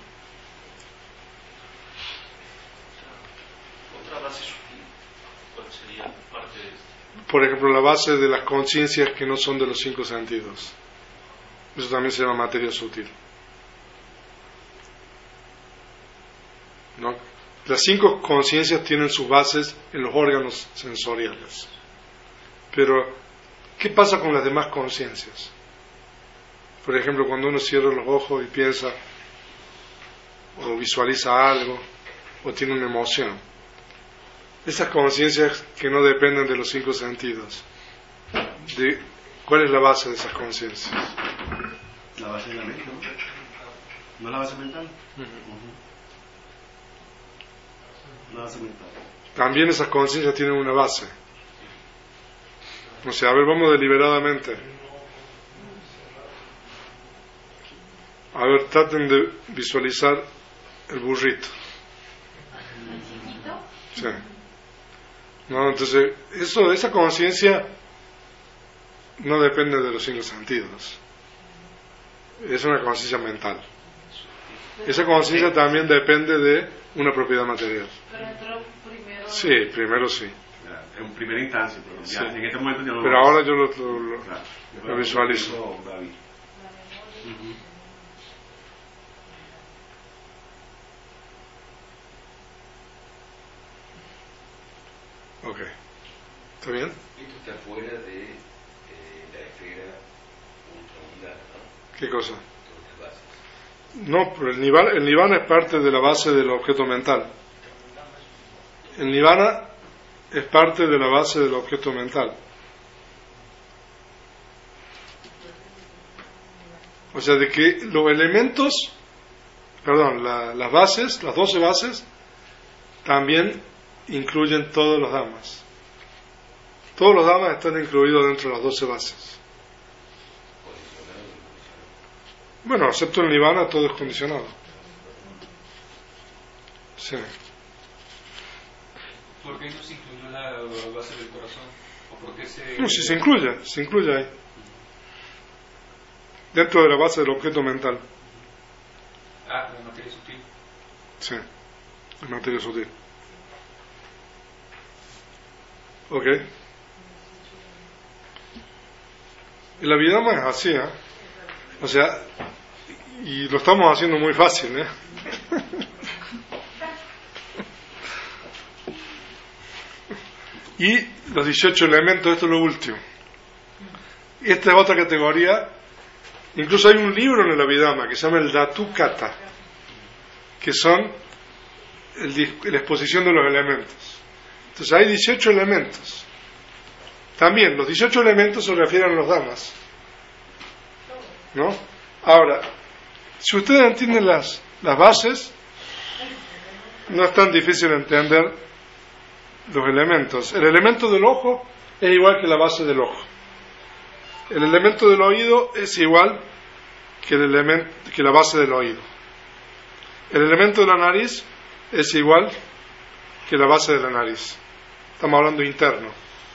Otra base sutil, ¿cuál sería parte de esto? Por ejemplo, la base de las conciencias que no son de los cinco sentidos. Eso también se llama materia sutil. ¿No? Las cinco conciencias tienen sus bases en los órganos sensoriales. Pero, ¿qué pasa con las demás conciencias? Por ejemplo, cuando uno cierra los ojos y piensa, o visualiza algo, o tiene una emoción. Esas conciencias que no dependen de los cinco sentidos, de, ¿cuál es la base de esas conciencias? La base de la mente, ¿no? ¿No es la base mental? Ujú. La base mental. También esas conciencias tienen una base. O sea, a ver, vamos deliberadamente. A ver, traten de visualizar el burrito. Sí. No, entonces, eso, esa conciencia no depende de los cinco sentidos. Es una conciencia mental. Esa conciencia también depende de una propiedad material. Pero entró primero. Sí, primero sí. Ya, en primera instancia, pero ya Sí. en este momento ya no lo Pero vemos. ahora yo lo, lo- lo- Claro. lo visualizo. Eso, David. La memoria. Ujú. Ok. ¿Está bien? Esto está fuera de eh, la esfera ultramundana, ¿no? ¿Qué cosa? Todas las bases. No, pero el nirvana, el nirvana es parte de la base del objeto mental. El nirvana es parte de la base del objeto mental. O sea, de que los elementos perdón, la, las bases, las doce bases, también incluyen todos los dhammas. Todos los dhammas están incluidos dentro de las doce bases. Bueno, excepto el nirvana, todo es condicionado. Sí. ¿Por qué no se incluyó la base del corazón? ¿O por qué se... No, si se incluye, se incluye ahí. Dentro de la base del objeto mental. Ah, la materia sutil. Sí, la materia sutil. Ok. Y la vida más es así, ¿eh? O sea, y lo estamos haciendo muy fácil, ¿eh? Y los dieciocho elementos, esto es lo último. Esta es otra categoría. Incluso hay un libro en el Abhidhamma que se llama el Dhatu Kata, que son el, la exposición de los elementos. Entonces hay dieciocho elementos. También los dieciocho elementos se refieren a los dhammas, ¿no? Ahora, si ustedes entienden las, las bases, no es tan difícil entender los elementos. El elemento del ojo es igual que la base del ojo. El elemento del oído es igual que, el elemento, que la base del oído. El elemento de la nariz es igual que la base de la nariz. Estamos hablando interno.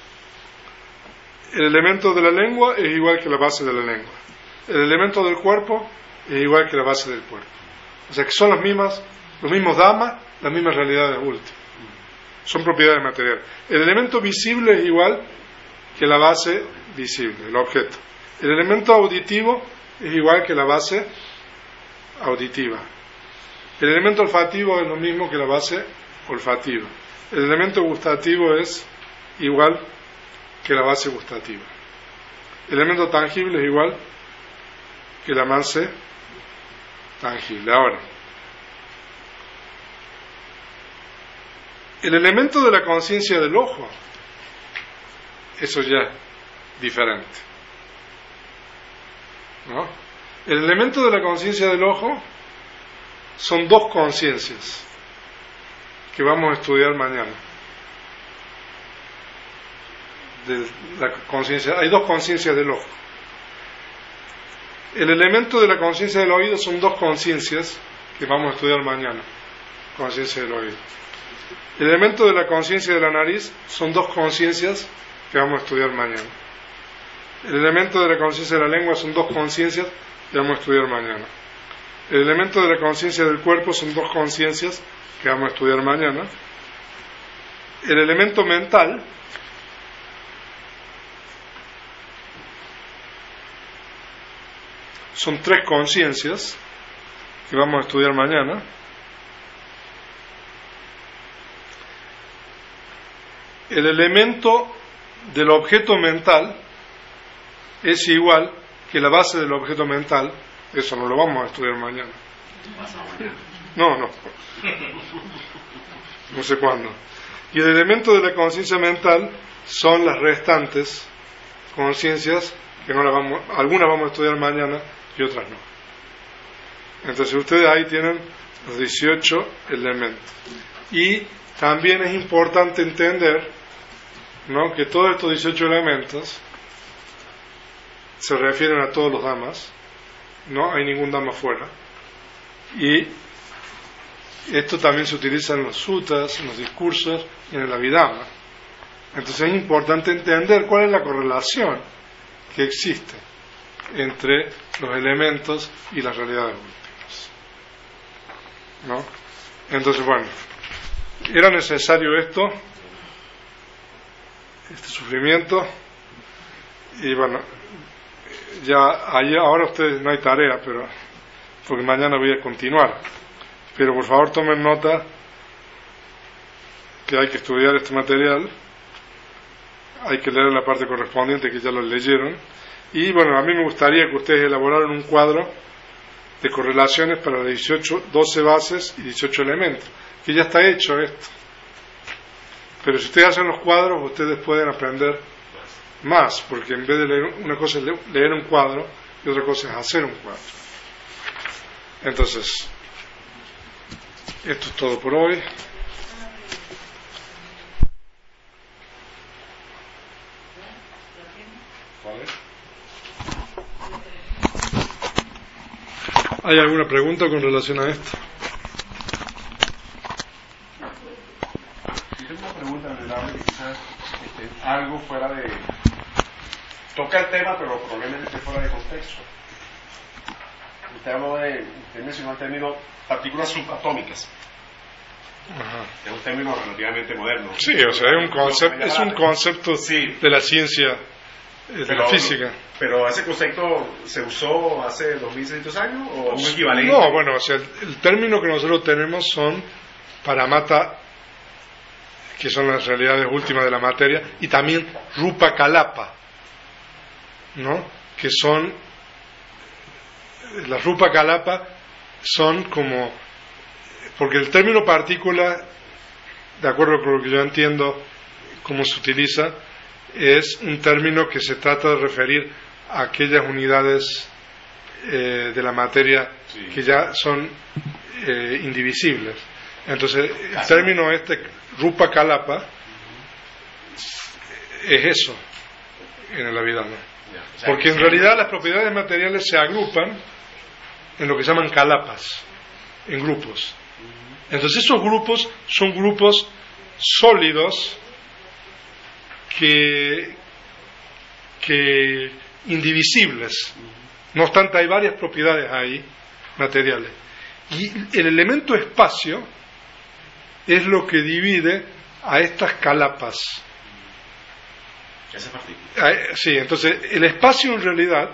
El elemento de la lengua es igual que la base de la lengua. El elemento del cuerpo es igual que la base del cuerpo. O sea que son las mismas, los mismos dhammas, las mismas realidades últimas. Son propiedades materiales. El elemento visible es igual que la base visible, el objeto. El elemento auditivo es igual que la base auditiva. El elemento olfativo es lo mismo que la base olfativa. El elemento gustativo es igual que la base gustativa. El elemento tangible es igual que la base tangible. Ahora, el elemento de la conciencia del ojo, eso ya es diferente, ¿no? El elemento de la conciencia del ojo son dos conciencias que vamos a estudiar mañana. De la conciencia, hay dos conciencias del ojo. El elemento de la conciencia del oído son dos conciencias que vamos a estudiar mañana. Conciencia del oído. El elemento de la conciencia de la nariz son dos conciencias que vamos a estudiar mañana. El elemento de la conciencia de la lengua son dos conciencias que vamos a estudiar mañana. El elemento de la conciencia del cuerpo son dos conciencias que vamos a estudiar mañana. El elemento mental son tres conciencias que vamos a estudiar mañana. El elemento del objeto mental es igual que la base del objeto mental. Eso no lo vamos a estudiar mañana. No, no. No sé cuándo. Y el elemento de la conciencia mental son las restantes conciencias que no las vamos, algunas vamos a estudiar mañana y otras no. Entonces ustedes ahí tienen los dieciocho elementos. Y también es importante entender, ¿no?, que todos estos dieciocho elementos se refieren a todos los dhammas, no hay ningún dhamma fuera, y esto también se utiliza en los suttas, en los discursos y en el Abhidhamma. Entonces es importante entender cuál es la correlación que existe entre los elementos y las realidades últimas, ¿no? Entonces, bueno, era necesario esto, este sufrimiento, y bueno, ya ahí, ahora ustedes no hay tarea, pero porque mañana voy a continuar, pero por favor tomen nota que hay que estudiar este material, hay que leer la parte correspondiente que ya lo leyeron, y bueno, a mí me gustaría que ustedes elaboraran un cuadro de correlaciones para las dieciocho, doce bases y dieciocho elementos, que ya está hecho esto. Pero si ustedes hacen los cuadros, ustedes pueden aprender más, porque en vez de leer, una cosa es leer un cuadro y otra cosa es hacer un cuadro. Entonces, Esto es todo por hoy. ¿Hay alguna pregunta con relación a esto? Yo tengo una pregunta, ¿verdad? Que quizás este, algo fuera de... Toca el tema, pero probablemente esté fuera de contexto. Usted habló de... Usted mencionó el término partículas subatómicas. Ajá. Es un término relativamente moderno. Sí, o sea, es un concepto, es un concepto sí. de la ciencia, de pero, la física. Pero ese concepto se usó hace dos mil seiscientos años o un equivalente. No, bueno, o sea, el, el término que nosotros tenemos son paramata, que son las realidades últimas de la materia, y también rupa kalapa, ¿no? Que son las rupa kalapa son como, porque el término partícula, de acuerdo con lo que yo entiendo cómo se utiliza, es un término que se trata de referir a aquellas unidades eh, de la materia sí. que ya son eh, indivisibles. Entonces el término este rupa kalapa es eso en el Abhidhamma, o sea, porque en realidad las propiedades materiales se agrupan en lo que se llaman kalapas, en grupos. Entonces esos grupos son grupos sólidos que, que indivisibles. No obstante, hay varias propiedades ahí materiales. Y el elemento espacio es lo que divide a estas kalapas. Esa partícula. Sí, entonces el espacio en realidad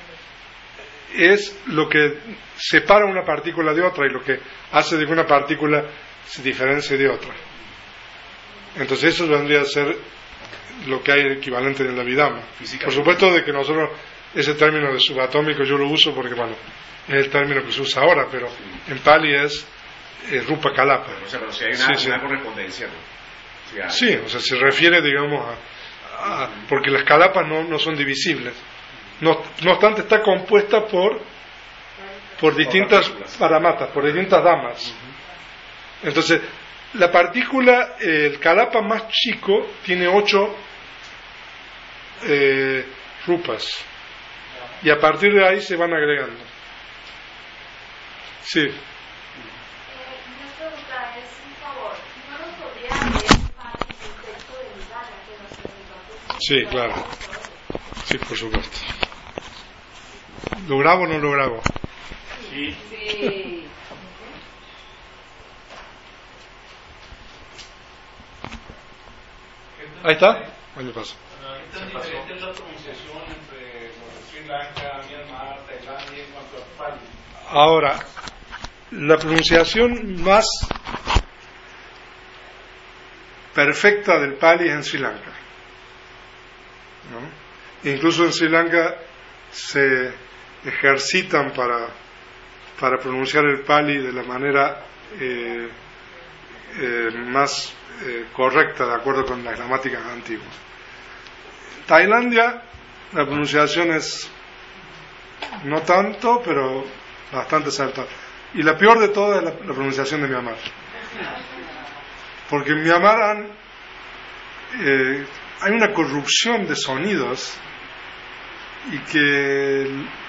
es lo que separa una partícula de otra y lo que hace de que una partícula se diferencie de otra. Entonces eso vendría a ser lo que hay equivalente en la Abhidhamma. Por supuesto de que nosotros ese término de subatómico yo lo uso porque bueno, es el término que se usa ahora, pero en Pali es eh, rupa kalapa. O sea, pero si hay una, sí, una sí. correspondencia, ¿no? Si hay... Sí, o sea, se refiere, digamos, a, a porque las kalapas no, no son divisibles. No, no obstante, está compuesta por por distintas paramatas, por distintas damas. Uh-huh. Entonces, la partícula, eh, el kalapa más chico, tiene ocho eh, rupas. Y a partir de ahí se van agregando. Sí. Eh, una pregunta, es un favor. ¿No nos podría leer más el texto de Nibbana que nos presentó? Sí, claro. Sí, por supuesto. ¿Lo grabo o no lo grabo? Sí. Sí. Ahí está. Ahí me pasa. ¿Qué tan diferente es la pronunciación entre Sri Lanka, Myanmar, Tailandia en cuanto a Pali? Ahora, la pronunciación más perfecta del Pali es en Sri Lanka, ¿no? Incluso en Sri Lanka se ejercitan para, para pronunciar el Pali de la manera eh, eh, más eh, correcta, de acuerdo con las gramáticas antiguas. En Tailandia la pronunciación es no tanto, pero bastante acertada. Y la peor de todas es la, la pronunciación de Myanmar. Porque en Myanmar han, eh, hay una corrupción de sonidos y que,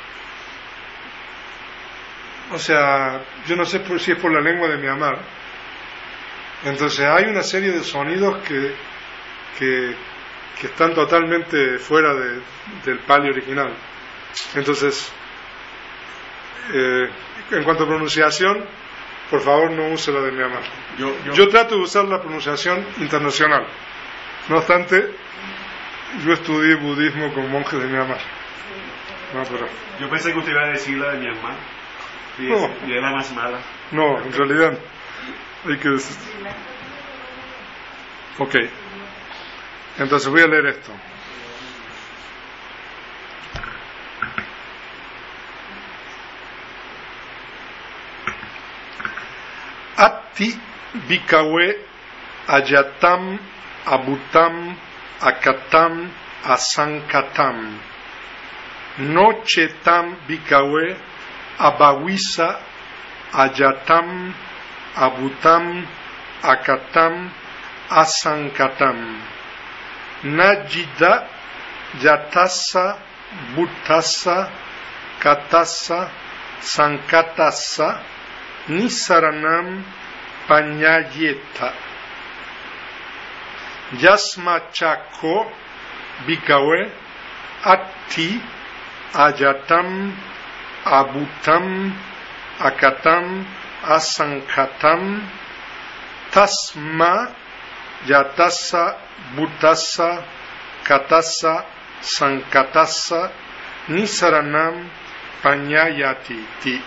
o sea, yo no sé por, si es por la lengua de Myanmar. Entonces hay una serie de sonidos que, que, que están totalmente fuera de, del Pali original. Entonces, eh, en cuanto a pronunciación, por favor no use la de Myanmar. Yo, yo... yo trato de usar la pronunciación internacional. No obstante, yo estudié budismo con monjes de Myanmar. No, pero... Yo pensé que usted iba a decir la de Myanmar. Y no. Es, y es la más mala. No, en realidad hay que decir. Ok. Entonces voy a leer esto. Atti bikawe ayatam abutam akatam asankatam nochetam bikawe abawisa ayatam abutam, akatam, asankatam. Najida, yatassa, butassa, katassa, sankatassa, nisaranam, pañayeta. Yasmachako, bikawe, atti, ayatam, abutam, akatam, asankatam, tasma, yatassa, butassa, katassa, sankatassa, nisaranam, pañayati.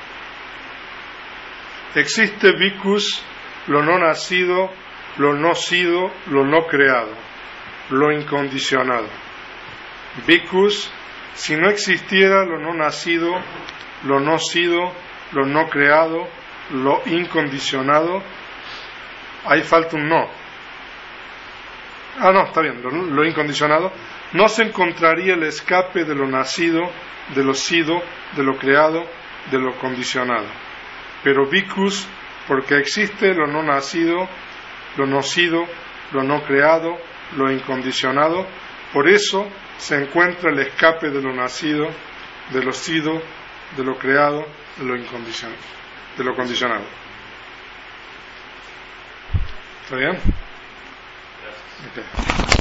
Existe bhikkhus, lo no nacido, lo no sido, lo no creado, lo incondicionado. Bhikkhus, si no existiera lo no nacido, lo no sido, lo no creado, lo incondicionado, ahí falta un no. Ah, no, está bien, lo, lo incondicionado, no se encontraría el escape de lo nacido, de lo sido, de lo creado, de lo condicionado. Pero bhikkhus, porque existe lo no nacido, lo no sido, lo no creado, lo incondicionado, por eso se encuentra el escape de lo nacido, de lo sido, de lo creado, de lo incondicionado, de lo condicionado. ¿Está bien? Gracias. Okay.